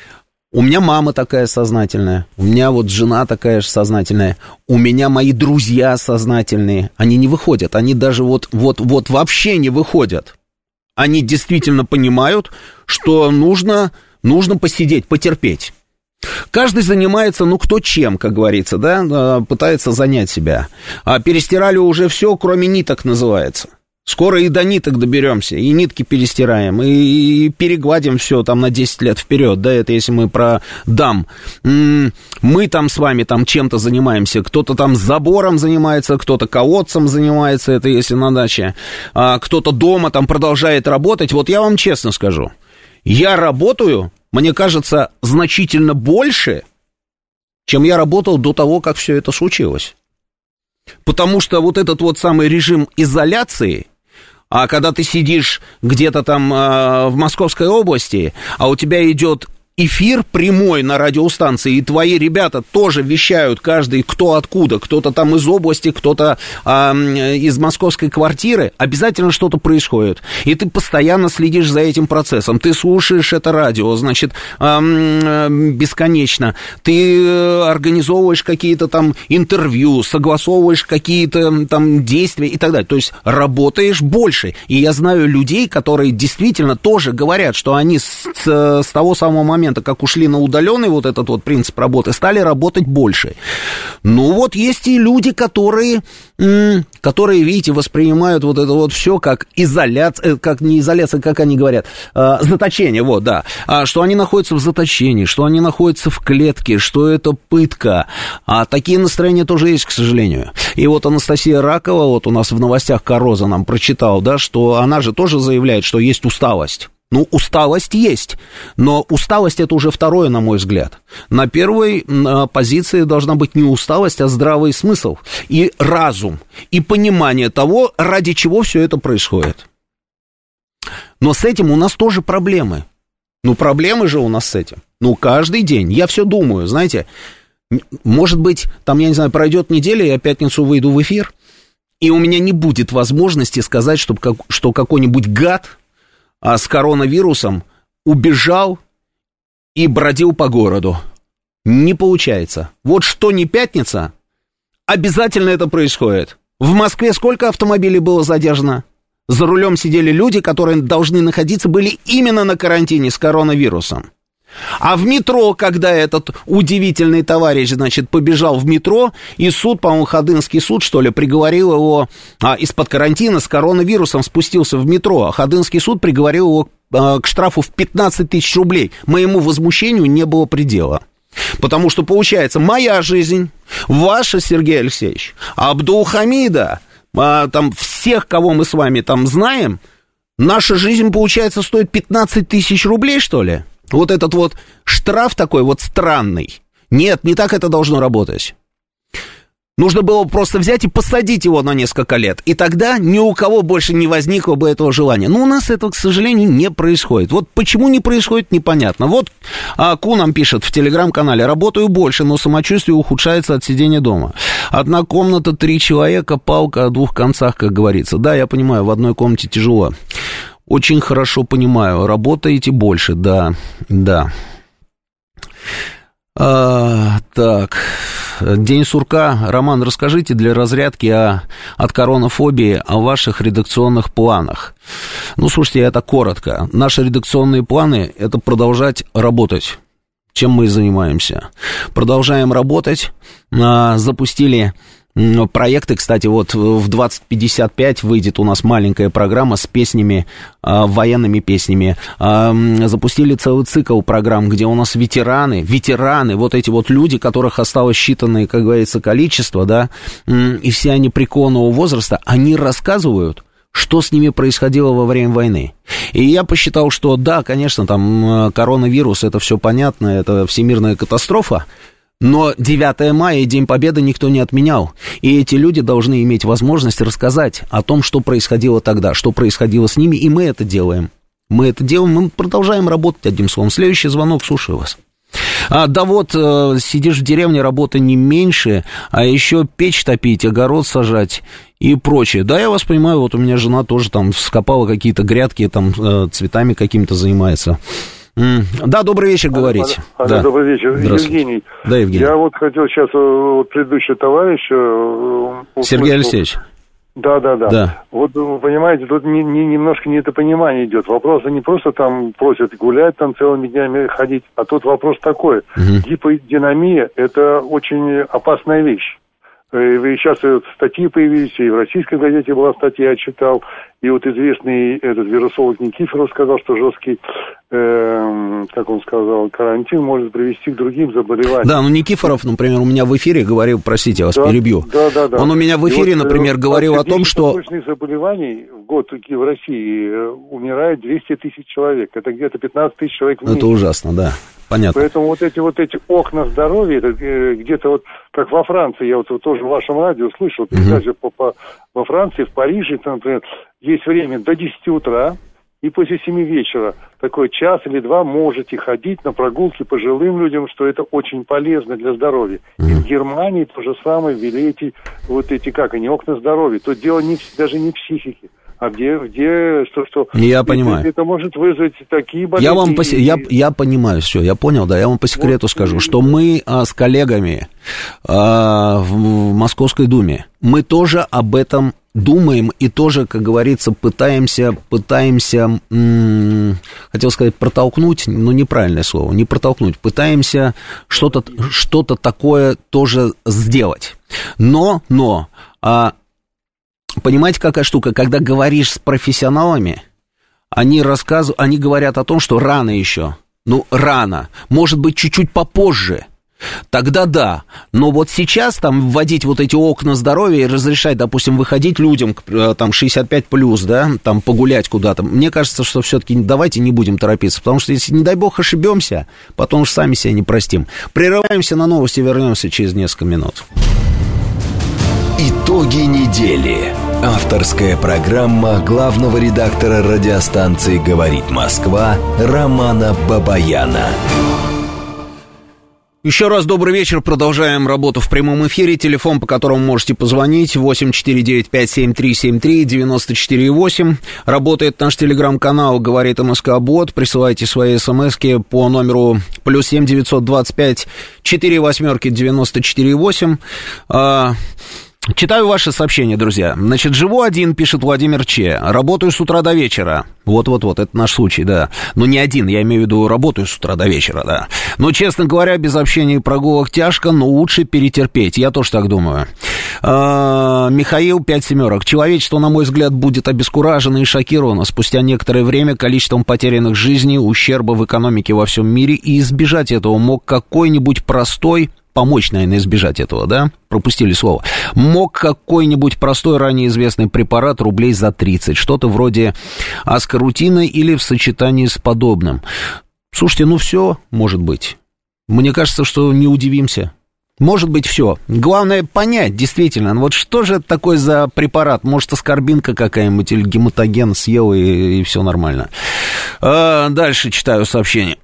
У меня мама такая сознательная, у меня вот жена такая же сознательная, у меня мои друзья сознательные. Они не выходят, они даже вот, вот, вот вообще не выходят. Они действительно понимают, что нужно, нужно посидеть, потерпеть. Каждый занимается, ну, кто чем, как говорится, да, пытается занять себя. А перестирали уже все, кроме ниток, называется. Скоро и до ниток доберемся, и нитки перестираем, и, и перегладим все там на десять лет вперед, да, это если мы про дам. Мы там с вами там чем-то занимаемся, кто-то там забором занимается, кто-то колодцем занимается, это если на даче, а кто-то дома там продолжает работать. Вот я вам честно скажу, я работаю, мне кажется, значительно больше, чем я работал до того, как все это случилось. Потому что вот этот вот самый режим изоляции, а когда ты сидишь где-то там э, в Московской области, а у тебя идет эфир прямой на радиостанции, и твои ребята тоже вещают, каждый кто откуда, кто-то там из области, кто-то э, из московской квартиры, обязательно что-то происходит. И ты постоянно следишь за этим процессом, ты слушаешь это радио, значит, э, э, бесконечно, ты организовываешь какие-то там интервью, согласовываешь какие-то там действия и так далее. То есть работаешь больше. И я знаю людей, которые действительно тоже говорят, что они с, с, с того самого момента, как ушли на удаленный вот этот вот принцип работы, стали работать больше. Ну вот есть и люди, которые, которые, видите, воспринимают вот это вот все как изоляция, как не изоляция, как они говорят, заточение, вот, да, что они находятся в заточении, что они находятся в клетке, что это пытка. А такие настроения тоже есть, к сожалению. И вот Анастасия Ракова, вот у нас в новостях Короза нам прочитал, да, что она же тоже заявляет, что есть усталость. Ну, усталость есть, но усталость это уже второе, на мой взгляд. На первой позиции должна быть не усталость, а здравый смысл и разум, и понимание того, ради чего все это происходит. Но с этим у нас тоже проблемы. Ну, проблемы же у нас с этим. Ну, каждый день. Я все думаю, знаете, может быть, там, я не знаю, пройдет неделя, я в пятницу выйду в эфир, и у меня не будет возможности сказать, что какой-нибудь гад а с коронавирусом убежал и бродил по городу. Не получается. Вот что не пятница, обязательно это происходит. В Москве сколько автомобилей было задержано? За рулем сидели люди, которые должны находиться, были именно на карантине с коронавирусом. А в метро, когда этот удивительный товарищ, значит, побежал в метро, и суд, по-моему, Ходынский суд, что ли, приговорил его а, из-под карантина с коронавирусом, спустился в метро, а Ходынский суд приговорил его а, к штрафу в пятнадцать тысяч рублей. Моему возмущению не было предела. Потому что, получается, моя жизнь, ваша, Сергей Алексеевич, Абдулхамида, а, там, всех, кого мы с вами там знаем, наша жизнь, получается, стоит пятнадцать тысяч рублей, что ли? Вот этот вот штраф такой вот странный. Нет, не так это должно работать. Нужно было просто взять и посадить его на несколько лет. И тогда ни у кого больше не возникло бы этого желания. Но у нас этого, к сожалению, не происходит. Вот почему не происходит, непонятно. Вот а, Ку нам пишет в телеграм-канале: работаю больше, но самочувствие ухудшается от сидения дома. Одна комната, три человека, палка о двух концах, как говорится. Да, я понимаю, в одной комнате тяжело. Очень хорошо понимаю, работаете больше, да, да. А, так, День сурка. Роман, расскажите для разрядки о, от коронафобии о ваших редакционных планах. Ну, слушайте, это коротко. Наши редакционные планы – это продолжать работать, чем мы и занимаемся. Продолжаем работать, а, запустили... проекты, кстати, вот в двадцать пятьдесят пять выйдет у нас маленькая программа с песнями, военными песнями. Запустили целый цикл программ, где у нас ветераны, ветераны, вот эти вот люди, которых осталось считанное, как говорится, количество, да, и все они преклонного возраста, они рассказывают, что с ними происходило во время войны. И я посчитал, что да, конечно, там коронавирус, это все понятно, это всемирная катастрофа, но девятое мая и День Победы никто не отменял. И эти люди должны иметь возможность рассказать о том, что происходило тогда, что происходило с ними, и мы это делаем. Мы это делаем, мы продолжаем работать, одним словом. Следующий звонок, слушаю вас. А, да вот, э, сидишь в деревне, работа не меньше, а еще печь топить, огород сажать и прочее. Да, я вас понимаю, вот у меня жена тоже там вскопала какие-то грядки, там э, цветами какими-то занимается. Да, добрый вечер, говорите. Алло, да. Добрый вечер, Евгений. Да, Евгений. Я вот хотел сейчас вот предыдущего товарища... Сергей Алексеевич. Да, да, да, да. Вот, вы понимаете, тут не, не, немножко недопонимание идет. Вопрос не просто там просят гулять, там целыми днями ходить, а тут вопрос такой. Угу. Гиподинамия – это очень опасная вещь. И сейчас статьи появились, и в российской газете была статья, я читал, и вот известный этот вирусолог Никифоров сказал, что жесткий, э, как он сказал, карантин может привести к другим заболеваниям. Да, ну Никифоров, например, у меня в эфире говорил, простите, я вас да, перебью, да, да, да. Он у меня в эфире, вот, например, говорил о том, что... заболеваний в год в России умирает двести тысяч человек, это где-то пятнадцать тысяч человек в месяц. Это ужасно, да. Понятно. Поэтому вот эти вот эти окна здоровья, это где-то вот, как во Франции, я вот, вот тоже в вашем радио слышал, передачу uh-huh. по, по, во Франции, в Париже, там, например, есть время до десяти утра, и после семи вечера, такой час или два, можете ходить на прогулки пожилым людям, что это очень полезно для здоровья. Uh-huh. И в Германии то же самое ввели эти, вот эти, как они, окна здоровья. Тут дело не, даже не в психике. А где, где, что, что... Я это, понимаю. Это может вызвать такие болезни. Я вам по, я, я понимаю, все, я понял, да, я вам по секрету вот, скажу, что мы а, с коллегами а, в, в Московской Думе, мы тоже об этом думаем и тоже, как говорится, пытаемся, пытаемся, м- хотел сказать, протолкнуть, но неправильное слово, не протолкнуть, пытаемся что-то, что-то такое тоже сделать. Но, но... А, понимаете, какая штука? Когда говоришь с профессионалами, они рассказывают, они говорят о том, что рано еще. Ну, рано. Может быть, чуть-чуть попозже. Тогда да. Но вот сейчас там вводить вот эти окна здоровья и разрешать, допустим, выходить людям, там, шестьдесят пять плюс, да, там, погулять куда-то. Мне кажется, что все-таки давайте не будем торопиться, потому что если, не дай бог, ошибемся, потом уж сами себя не простим. Прерываемся на новости, вернемся через несколько минут. Итоги недели. Авторская программа главного редактора радиостанции «Говорит Москва» Романа Бабаяна. Еще раз добрый вечер, продолжаем работу в прямом эфире, телефон, по которому можете позвонить, восемь четыре девять пять семь три семь три девять четыре восемь, работает наш телеграм-канал «Говорит МСК-бот», присылайте свои смски по номеру плюс семь девятьсот двадцать пять четыре восьмерки девяносто четыре восемь. Читаю ваши сообщения, друзья. Значит, живу один, пишет Владимир Че. Работаю с утра до вечера. Вот-вот-вот, это наш случай, да. Но не один, я имею в виду, работаю с утра до вечера, да. Но, честно говоря, без общения и прогулок тяжко, но лучше перетерпеть. Я тоже так думаю. А, Михаил, пять семерок. Человечество, на мой взгляд, будет обескуражено и шокировано спустя некоторое время количеством потерянных жизней, ущерба в экономике во всем мире. И избежать этого мог какой-нибудь простой... Помочь, наверное, избежать этого, да? Пропустили слово. Мог какой-нибудь простой, ранее известный препарат рублей за тридцать. Что-то вроде аскорутина или в сочетании с подобным. Слушайте, ну все, может быть. Мне кажется, что не удивимся. Может быть, все. Главное понять, действительно, вот что же это такое за препарат? Может, аскорбинка какая-нибудь или гематоген съел, и, и все нормально. А, дальше читаю сообщение.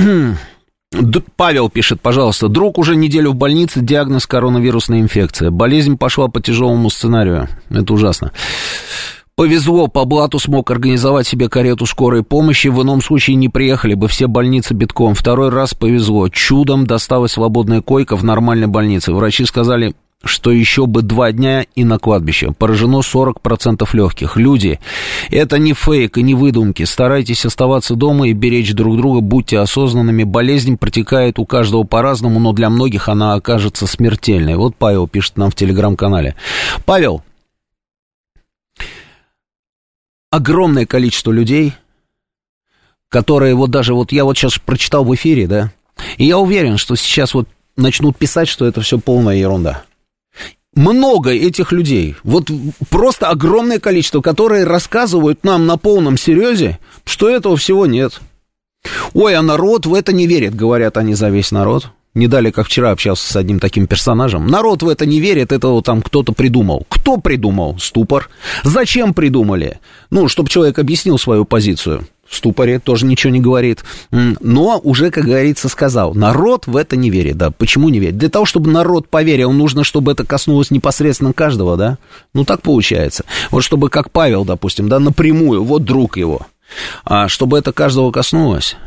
Павел пишет, пожалуйста, друг уже неделю в больнице, диагноз коронавирусная инфекция. Болезнь пошла по тяжелому сценарию. Это ужасно. Повезло, по блату смог организовать себе карету скорой помощи. В ином случае не приехали бы, все больницы битком. Второй раз повезло. Чудом досталась свободная койка в нормальной больнице. Врачи сказали, что еще бы два дня и на кладбище. Поражено сорок процентов легких. Люди, это не фейк и не выдумки. Старайтесь оставаться дома и беречь друг друга, будьте осознанными. Болезнь протекает у каждого по-разному, но для многих она окажется смертельной. Вот Павел пишет нам в телеграм-канале. Павел, огромное количество людей, которые вот даже вот я вот сейчас прочитал в эфире, да, и я уверен, что сейчас вот начнут писать, что это все полная ерунда. Много этих людей, вот просто огромное количество, которые рассказывают нам на полном серьезе, что этого всего нет. Ой, а народ в это не верит, говорят они за весь народ. Не далее, как вчера общался с одним таким персонажем. Народ в это не верит, это вот там кто-то придумал. Кто придумал? Ступор. Зачем придумали? Ну, чтобы человек объяснил свою позицию. В ступоре тоже ничего не говорит. Но уже, как говорится, сказал. Народ в это не верит, да. Почему не верит? Для того, чтобы народ поверил, нужно, чтобы это коснулось непосредственно каждого, да. Ну, так получается. Вот чтобы, как Павел, допустим, да, напрямую, вот друг его. А чтобы это каждого коснулось.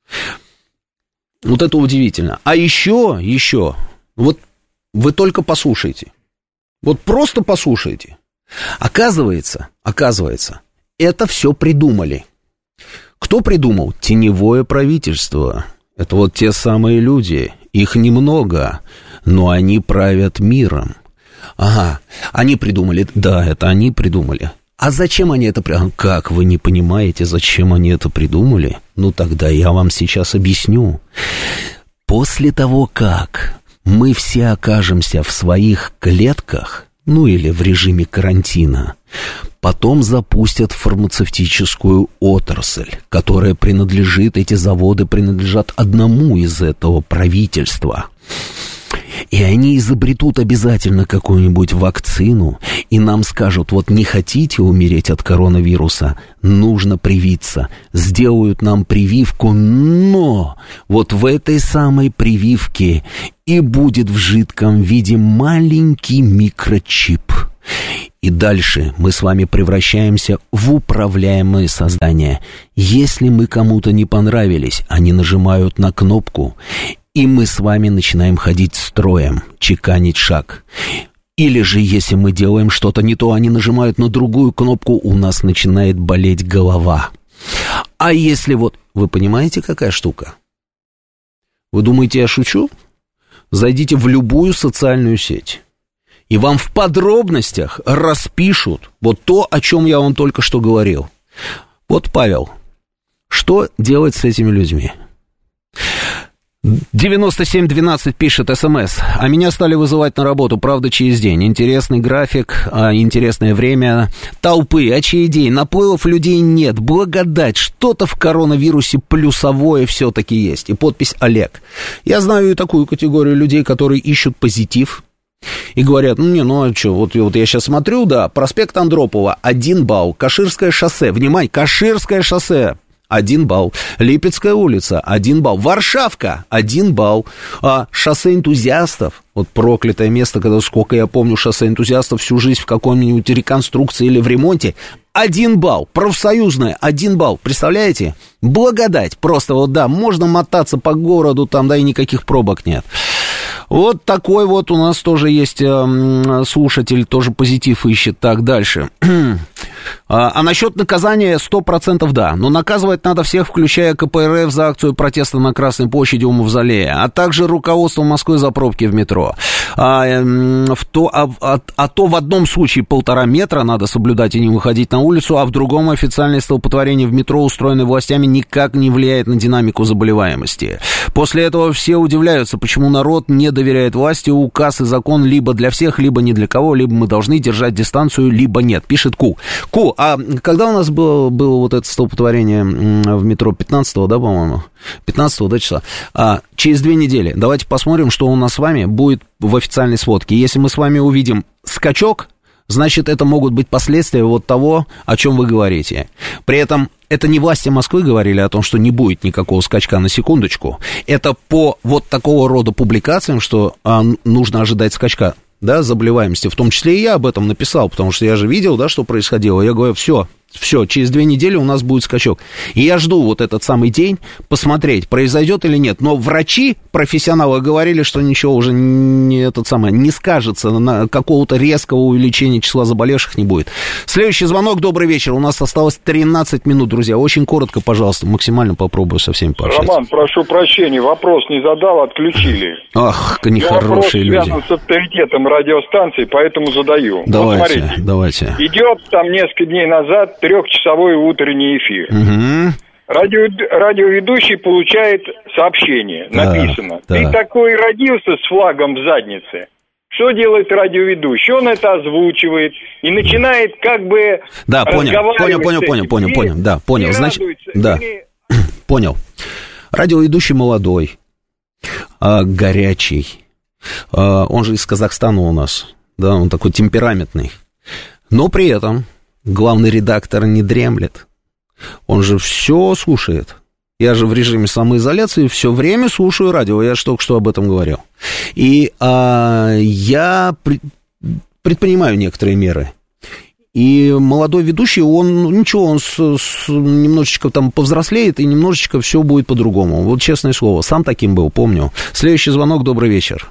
Вот это удивительно. А еще, еще, вот вы только послушайте. Вот просто послушайте. Оказывается, оказывается, это все придумали. Кто придумал? Теневое правительство. Это вот те самые люди. Их немного, но они правят миром. Ага, они придумали. Да, это они придумали. А зачем они это придумали? Как, вы не понимаете, зачем они это придумали? Ну, тогда я вам сейчас объясню. После того, как мы все окажемся в своих клетках, ну или в режиме карантина, потом запустят фармацевтическую отрасль, которая принадлежит, эти заводы принадлежат одному из этого правительства. И они изобретут обязательно какую-нибудь вакцину, и нам скажут, вот не хотите умереть от коронавируса, нужно привиться. Сделают нам прививку, но вот в этой самой прививке и будет в жидком виде маленький микрочип. И дальше мы с вами превращаемся в управляемые создания. Если мы кому-то не понравились, они нажимают на кнопку, и мы с вами начинаем ходить строем, чеканить шаг. Или же, если мы делаем что-то не то, они нажимают на другую кнопку, у нас начинает болеть голова. А если вот... Вы понимаете, какая штука? Вы думаете, я шучу? Зайдите в любую социальную сеть, и вам в подробностях распишут вот то, о чем я вам только что говорил. Вот, Павел, что делать с этими людьми? девяносто семь двенадцать пишет СМС. А меня стали вызывать на работу, правда, через день. Интересный график, а, интересное время. Толпы, а чей день? Наплывов людей нет. Благодать, что-то в коронавирусе плюсовое все-таки есть. И подпись Олег. Я знаю и такую категорию людей, которые ищут позитив. И говорят, ну, не, ну, а что, вот, вот я сейчас смотрю, да, проспект Андропова, один балл, Каширское шоссе, внимание, Каширское шоссе, один балл. Липецкая улица, один балл. Варшавка, один балл. А, шоссе энтузиастов, вот проклятое место, когда, сколько я помню, шоссе энтузиастов всю жизнь в какой-нибудь реконструкции или в ремонте, один балл. Профсоюзная, один балл. Представляете? Благодать. Просто вот, да, можно мотаться по городу, там, да, и никаких пробок нет. Вот такой вот у нас тоже есть э, слушатель, тоже позитив ищет. Так, дальше. А, а насчет наказания сто процентов да. Но наказывать надо всех, включая ка пэ эр эф за акцию протеста на Красной площади у Мавзолея, а также руководство Москвы за пробки в метро. А, э, в то, а, а, а то в одном случае полтора метра надо соблюдать и не выходить на улицу, а в другом официальное столпотворение в метро, устроенное властями, никак не влияет на динамику заболеваемости. После этого все удивляются, почему народ не доверяет власти. Указ и закон либо для всех, либо не для кого, либо мы должны держать дистанцию, либо нет, пишет Ку. Ку, а когда у нас было, было вот это столпотворение в метро пятнадцатого, да, по-моему? пятнадцатого, да, числа? А, через две недели. Давайте посмотрим, что у нас с вами будет в официальной сводке. Если мы с вами увидим скачок, значит, это могут быть последствия вот того, о чем вы говорите. При этом это не власти Москвы говорили о том, что не будет никакого скачка, на секундочку. Это по вот такого рода публикациям, что а, нужно ожидать скачка, да, заболеваемости. В том числе и я об этом написал, потому что я же видел, да, что происходило. Я говорю, все, все, через две недели у нас будет скачок. И я жду вот этот самый день посмотреть, произойдет или нет. Но врачи, профессионалы, говорили, что ничего уже не, этот самый, не скажется, на какого-то резкого увеличения числа заболевших не будет. Следующий звонок, добрый вечер. У нас осталось тринадцать минут, друзья. Очень коротко, пожалуйста, максимально попробую со всеми пообщаться. Роман, прошу прощения, вопрос не задал, отключили. Ах, нехорошие люди. Вопрос связан с авторитетом радиостанции, поэтому задаю. Давайте, вот смотрите, давайте. Идет там несколько дней назад трехчасовой утренний эфир. Угу. Радио, радиоведущий получает сообщение, да, написано. Да. Ты такой родился с флагом в заднице. Что делает радиоведущий? Он это озвучивает и начинает как бы да, понял, понял, понял, понял, понял, и, понял, да, понял, значит, да, или... понял. Радиоведущий молодой, горячий, он же из Казахстана у нас, да, он такой темпераментный, но при этом главный редактор не дремлет. Он же все слушает. Я же в режиме самоизоляции все время слушаю радио. Я же только что об этом говорил. И а, я при, предпринимаю некоторые меры. И молодой ведущий, он, ну, ничего, он с, с, немножечко там повзрослеет, и немножечко все будет по-другому. Вот честное слово, сам таким был, помню. Следующий звонок, добрый вечер.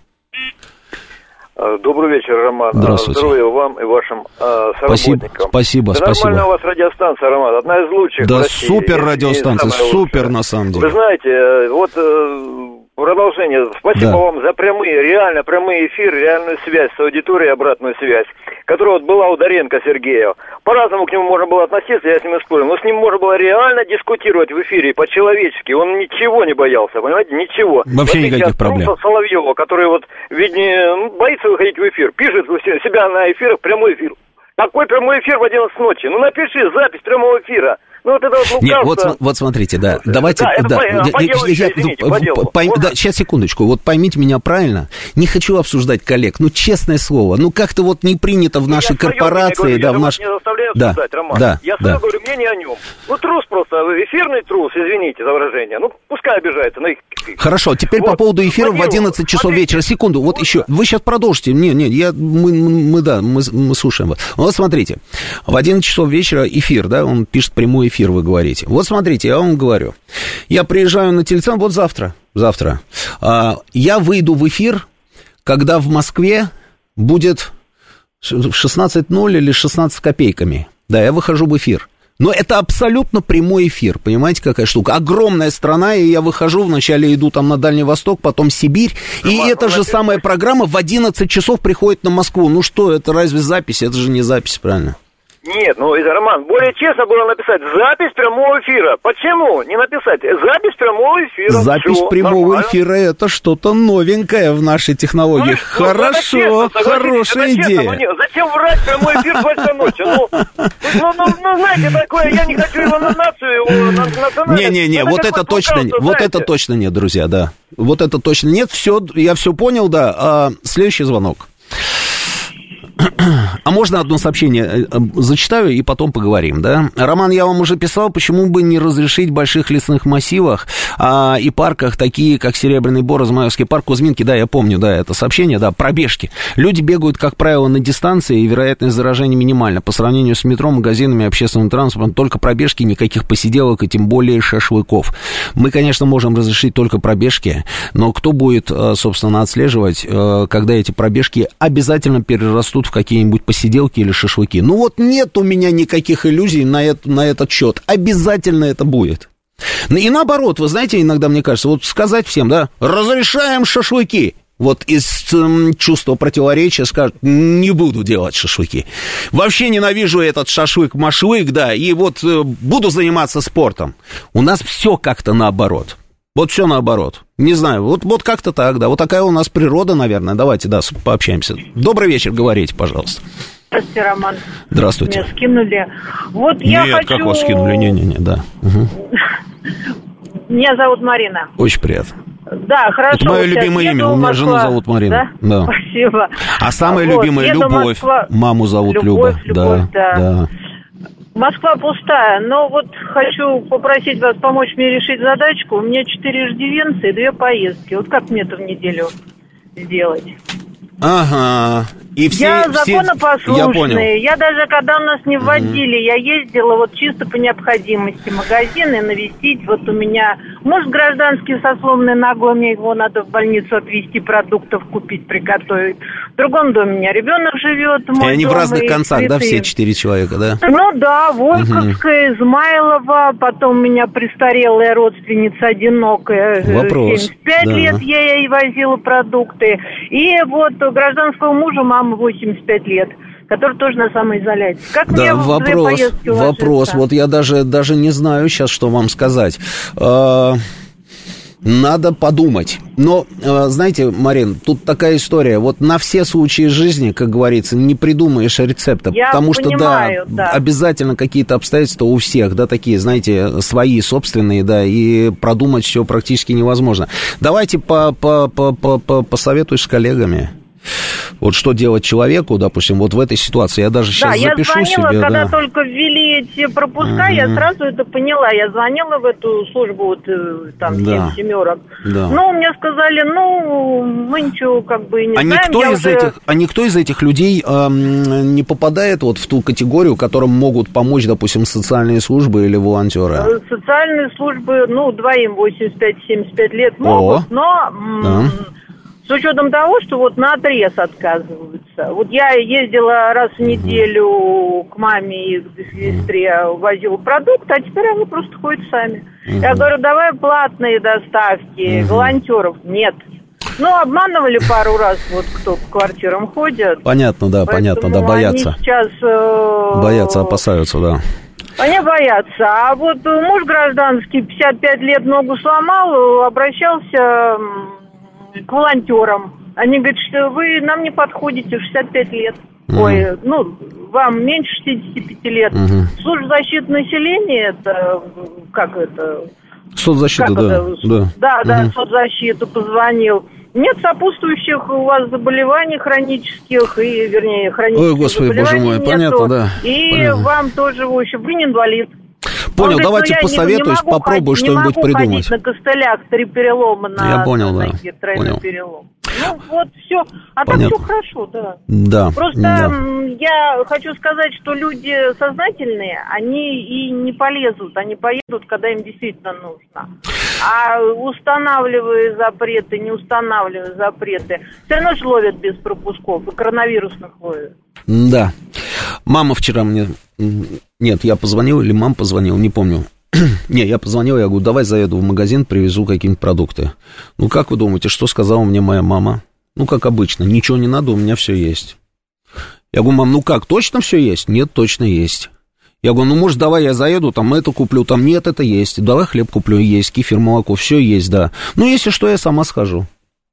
Добрый вечер, Роман. Здравствуйте. Здоровья вам и вашим э, соработникам. Спасибо, да спасибо. Нормальная у вас радиостанция, Роман, одна из лучших. Да, в России, супер радиостанция, супер на самом деле. Вы знаете, вот э, продолжение. Спасибо да. вам за прямые, реально прямые эфиры, реальную связь с аудиторией, обратную связь, которая вот была у Доренко Сергея. По-разному к нему можно было относиться, я с ним спорил, но с ним можно было реально дискутировать в эфире по-человечески. Он ничего не боялся, понимаете, ничего. Вообще вот никаких проблем. Соловьева, который вот, ведь не ну, боится выходить в эфир, пишет себя на эфирах прямой эфир. Какой прямой эфир в одиннадцать ночи? Ну напиши запись прямого эфира. Ну, вот это вот Нет, вот, вот смотрите, да, давайте, да, да, это по, я, я, извините, по делу. Пойм, да, сейчас, секундочку, вот поймите меня правильно, не хочу обсуждать коллег, ну, честное слово, ну, как-то вот не принято в нашей я корпорации, говорю, да, я в наш... не заставляю да, обсуждать, Роман, да, я да. сразу говорю мнение о нем, ну, трус просто, эфирный трус, извините за выражение, ну, пускай обижается, на их... Хорошо, теперь вот. По поводу эфира в одиннадцать часов смотрите. Вечера, секунду, вот, вот еще, вы сейчас продолжите, не, не, я, мы, мы да, мы, мы слушаем вас, вот смотрите, в одиннадцать часов вечера эфир, да, он пишет прямой эфир, вы говорите. Вот смотрите, я вам говорю, я приезжаю на телевизор, вот завтра, завтра, а, я выйду в эфир, когда в Москве будет шестнадцать ноль или шестнадцать копейками, да, я выхожу в эфир. Но это абсолютно прямой эфир, понимаете, какая штука? Огромная страна, и я выхожу, вначале иду там на Дальний Восток, потом Сибирь, и Роман, эта же напишите. Самая программа в одиннадцать часов приходит на Москву. Ну что, это разве запись? Это же не запись, правильно? Нет, ну, Роман, более честно было написать запись прямого эфира. Почему не написать запись прямого эфира? Запись Все, прямого нормально. Эфира — это что-то новенькое в нашей технологии. Ну, Хорошо, ну, честно, хорошая идея. Честно, ну, нет, зачем врать прямой эфир в два часа ночи? Ну, ну, ну, ну, знаете, такое, я не хочу его на нацию, его на национальность. Не-не-не, вот это точно, вот это точно нет, друзья, да. Вот это точно нет. Все, я все понял, да. А, следующий звонок. А можно одно сообщение зачитаю и потом поговорим, да? Роман, я вам уже писал, почему бы не разрешить в больших лесных массивах а, и парках, такие как Серебряный Бор, Измайловский парк, Кузьминки, да, я помню, да, это сообщение, да, пробежки. Люди бегают, как правило, на дистанции, и вероятность заражения минимальна. По сравнению с метро, магазинами, общественным транспортом, только пробежки, никаких посиделок и тем более шашлыков. Мы, конечно, можем разрешить только пробежки, но кто будет, собственно, отслеживать, когда эти пробежки обязательно перерастут в какие-нибудь посиделки или шашлыки? Ну вот нет у меня никаких иллюзий на, это, на этот счет. Обязательно это будет. И наоборот, вы знаете, иногда мне кажется, вот сказать всем, да, разрешаем шашлыки. Вот из э, чувства противоречия скажут, не буду делать шашлыки. Вообще ненавижу этот шашлык-машлык, да, и вот э, буду заниматься спортом. У нас все как-то наоборот. Вот все наоборот. Не знаю, вот, вот как-то так, да. Вот такая у нас природа, наверное. Давайте, да, пообщаемся. Добрый вечер, говорите, пожалуйста. Здравствуйте, Роман. Здравствуйте. Меня скинули. Вот Нет, я хочу... как вас скинули? Не-не-не, да. Угу. Меня зовут Марина. Очень приятно. Да, хорошо. Это мое любимое имя. У меня Москва. жену зовут Марина. Да? Да. Спасибо. А самое вот, любимое — Любовь. Москва... Маму зовут Любовь, Люба. Любовь, да, да. да. Москва пустая, но вот хочу попросить вас помочь мне решить задачку. У меня четыре иждивенца и две поездки. Вот как мне это в неделю сделать? Ага. И все, я законопослушная. Я понял. Я даже, когда у нас не вводили, mm-hmm. я ездила вот чисто по необходимости в магазины навестить. Вот у меня муж гражданский со сломанной ногой, мне его надо в больницу отвезти, продуктов купить, приготовить. В другом доме у меня ребенок живет. И они в разных концах, цветы. Да, все четыре человека, да? Ну да, Вольковская, mm-hmm. Измайлова, потом у меня престарелая родственница одинокая. Вопрос. семьдесят пять да. лет я ей возила продукты. И вот гражданского мужа мама восемьдесят пять лет, который тоже на самоизоляции. Как да, мне вопрос, в две поездки вопрос. Вот я даже, даже не знаю сейчас, что вам сказать. Надо подумать. Но, знаете, Марин, тут такая история. Вот на все случаи жизни, как говорится, не придумаешь рецепта. Я потому понимаю, что, да, да, обязательно какие-то обстоятельства у всех, да, такие, знаете, свои, собственные, да, и продумать все практически невозможно. Давайте по, по, по, по, по, посоветуюсь с коллегами. Вот что делать человеку, допустим, вот в этой ситуации. Я даже сейчас да, запишу я звонила, себе. когда да. только ввели эти пропуска, uh-huh. я сразу это поняла. Я звонила в эту службу, вот там, да. семь семерок. Да. Ну, мне сказали, ну, мы ничего как бы и не а знаем. Никто из уже... этих, а никто из этих людей эм, не попадает вот в ту категорию, которым могут помочь, допустим, социальные службы или волонтеры? Социальные службы, ну, двоим восемьдесят пять - семьдесят пять лет могут, О. но... Да. С учетом того, что вот на отрез отказываются. Вот я ездила раз в неделю к маме и к сестре, возила продукты, а теперь они просто ходят сами. Uh-huh. Я говорю, давай платные доставки, uh-huh. волонтеров нет. Ну, обманывали пару раз, вот кто по квартирам ходит. Понятно, да, понятно, да, боятся. Они сейчас... Э- боятся, опасаются, да. Они боятся. А вот муж гражданский, пятьдесят пять лет ногу сломал, обращался... к волонтерам. Они говорят, что вы нам не подходите, шестьдесят пять лет. Uh-huh. Ой, ну, вам меньше шестидесяти пяти лет. Uh-huh. Служба защиты населения, это, как это... Соцзащита, как да, это? да. Да, да, uh-huh. соцзащиту позвонил. Нет сопутствующих у вас заболеваний хронических, и, вернее, хронических Ой, Господи, заболеваний боже мой, нету. Понятно, да. И понятно. вам тоже, в общем, вы не инвалид. Понял, говорит, давайте ну, посоветуюсь, не, не попробую ходить, что-нибудь не могу придумать. Ходить на костылях, три перелома на, Я понял, на да. ноге, тройной понял. перелом. Ну, вот все. А Понятно. так все хорошо, да. Да. Просто да. я хочу сказать, что люди сознательные, они и не полезут, они поедут, когда им действительно нужно. А устанавливая запреты, не устанавливая запреты, все равно же ловят без пропусков, и коронавирусных ловят. Да. Мама вчера мне... Нет, я позвонил или мама позвонила, не помню. Не, я позвонил, я говорю, давай заеду в магазин, привезу какие-нибудь продукты. Ну, как вы думаете, что сказала мне моя мама? Ну, как обычно, ничего не надо, у меня все есть. Я говорю, мам, ну как, точно все есть? Нет, точно есть. Я говорю, ну, может, давай я заеду, там это куплю, там нет, это есть. Давай хлеб куплю, есть, кефир, молоко, все есть, да. Ну, если что, я сама схожу.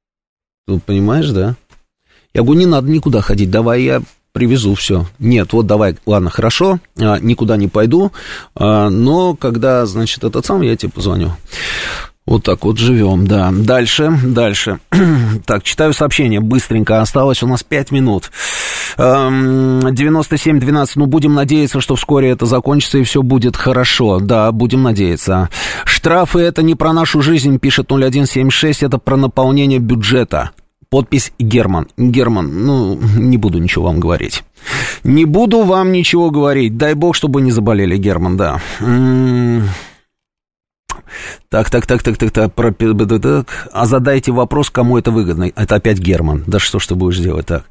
Ты понимаешь, да? Я говорю, не надо никуда ходить, давай я привезу все. Нет, вот давай, ладно, хорошо, никуда не пойду, но когда, значит, этот сам, я тебе позвоню. Вот так вот живем, да. Дальше, дальше. Так, читаю сообщение быстренько. Осталось у нас пять минут. девяносто семь двенадцать. Ну, будем надеяться, что вскоре это закончится и все будет хорошо. Да, будем надеяться. Штрафы — это не про нашу жизнь, пишет ноль один семь шесть. Это про наполнение бюджета. Подпись Герман. Герман, ну, не буду ничего вам говорить. Не буду вам ничего говорить. Дай бог, чтобы не заболели, Герман, да. Так, так, так, так, так, так, про... так. А задайте вопрос, кому это выгодно. Это опять Герман. Да что ж ты будешь делать так?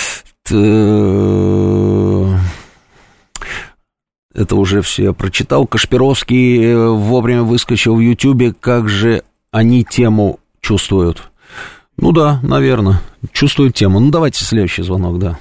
Это уже все я прочитал. Кашпировский вовремя выскочил в Ютьюбе. Как же они тему чувствуют? Ну да, наверное, чувствуют тему. Ну давайте следующий звонок, да.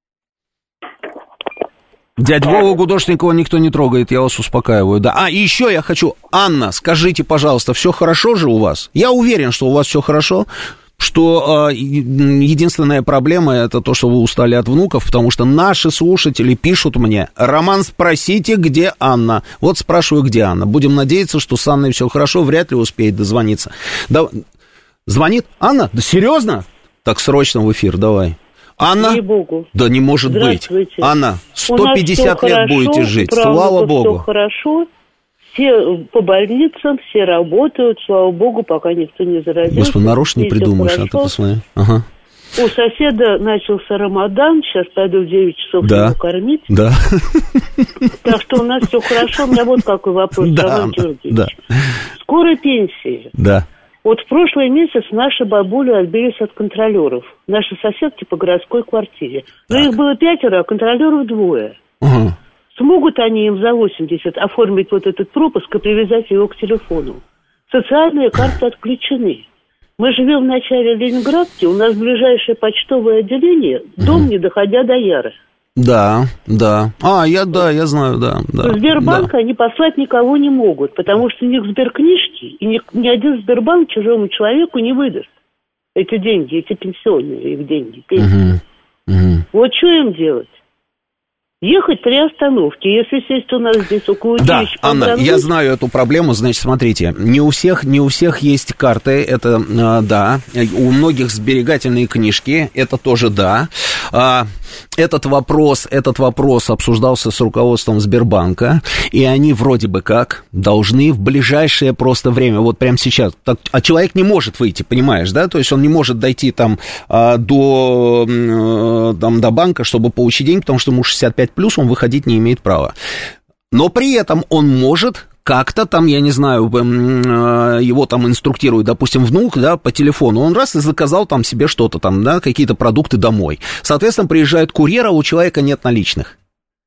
Дядь Вову Гудошникова никто не трогает, я вас успокаиваю, да. А, и еще я хочу, Анна, скажите, пожалуйста, все хорошо же у вас? Я уверен, что у вас все хорошо, что э, единственная проблема это то, что вы устали от внуков, потому что наши слушатели пишут мне: Роман, спросите, где Анна. Вот спрашиваю, где Анна. Будем надеяться, что с Анной все хорошо, вряд ли успеет дозвониться. Да, звонит Анна? Да серьезно? Так, срочно в эфир, давай. Анна? Ей-богу. Да не может быть. Анна, сто пятьдесят лет хорошо, будете жить, слава богу. Все хорошо, все по больницам, все работают, слава богу, пока никто не заразился. Господи, нарочно не придумаешь, а ты посмотри. Ага. У соседа начался Рамадан, сейчас пойду в девять часов да. его кормить. Да. Так что у нас все хорошо. У меня вот какой вопрос, Роман Георгиевич. Да. Скоро пенсии. Да. Вот в прошлый месяц наши бабули отбились от контролеров. Наши соседки по городской квартире. Но так. Их было пятеро, а контролеров двое. Угу. Смогут они им за восемьдесят оформить вот этот пропуск и привязать его к телефону? Социальные карты отключены. Мы живем в начале Ленинградки, у нас ближайшее почтовое отделение, дом угу. не доходя до Яры. Да, да. А, я, да, я знаю, да. да Сбербанк да. они послать никого не могут, потому что у них сберкнижки, и ни, ни один Сбербанк чужому человеку не выдаст эти деньги, эти пенсионные их деньги. Угу. Угу. Вот что им делать? Ехать три остановки, если сесть у нас здесь около училища. Да, Анна, я знаю эту проблему, значит, смотрите, не у всех, не у всех есть карты, это, а, да, у многих сберегательные книжки, это тоже да. А, этот вопрос, этот вопрос обсуждался с руководством Сбербанка, и они вроде бы как должны в ближайшее просто время, вот прямо сейчас, так, а человек не может выйти, понимаешь, да, то есть он не может дойти там а, до, а, там, до банка, чтобы получить деньги, потому что ему шестьдесят пять плюс, он выходить не имеет права. Но при этом он может как-то там, я не знаю, его там инструктирует, допустим, внук, да, по телефону, он раз и заказал там себе что-то там, да, какие-то продукты домой. Соответственно, приезжает курьер, а у человека нет наличных.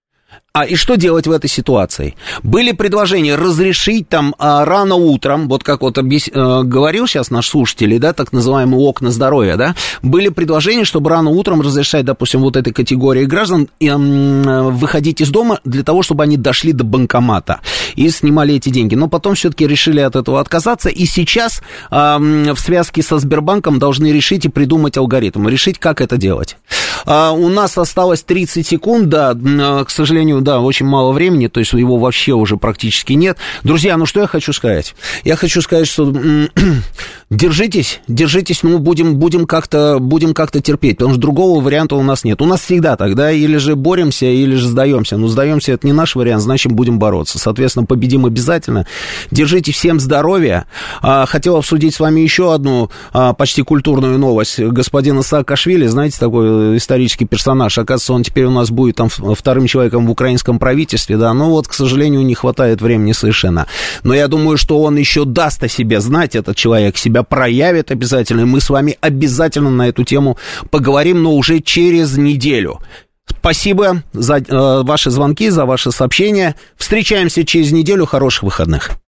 А и что делать в этой ситуации? Были предложения разрешить там а, рано утром, вот как вот объяс... а, говорил сейчас наш слушатель, да, так называемые окна здоровья, да, были предложения, чтобы рано утром разрешать, допустим, вот этой категории граждан и, м, выходить из дома для того, чтобы они дошли до банкомата и снимали эти деньги. Но потом все-таки решили от этого отказаться, и сейчас а, в связке со Сбербанком должны решить и придумать алгоритм, решить, как это делать. А, у нас осталось тридцать секунд, да, к сожалению, да, очень мало времени, то есть его вообще уже практически нет. Друзья, ну что я хочу сказать? Я хочу сказать, что держитесь, держитесь, ну, будем, будем, как-то, будем как-то терпеть, потому что другого варианта у нас нет. У нас всегда тогда или же боремся, или же сдаемся. Но сдаемся — это не наш вариант, значит, будем бороться. Соответственно, победим обязательно. Держите всем здоровья. Хотел обсудить с вами еще одну почти культурную новость. Господин Саакашвили, знаете, такой исторический персонаж, оказывается, он теперь у нас будет там вторым человеком в украинском правительстве, да, но вот, к сожалению, не хватает времени совершенно. Но я думаю, что он еще даст о себе знать, этот человек себя проявит обязательно, и мы с вами обязательно на эту тему поговорим, но уже через неделю. Спасибо за э, ваши звонки, за ваши сообщения. Встречаемся через неделю. Хороших выходных.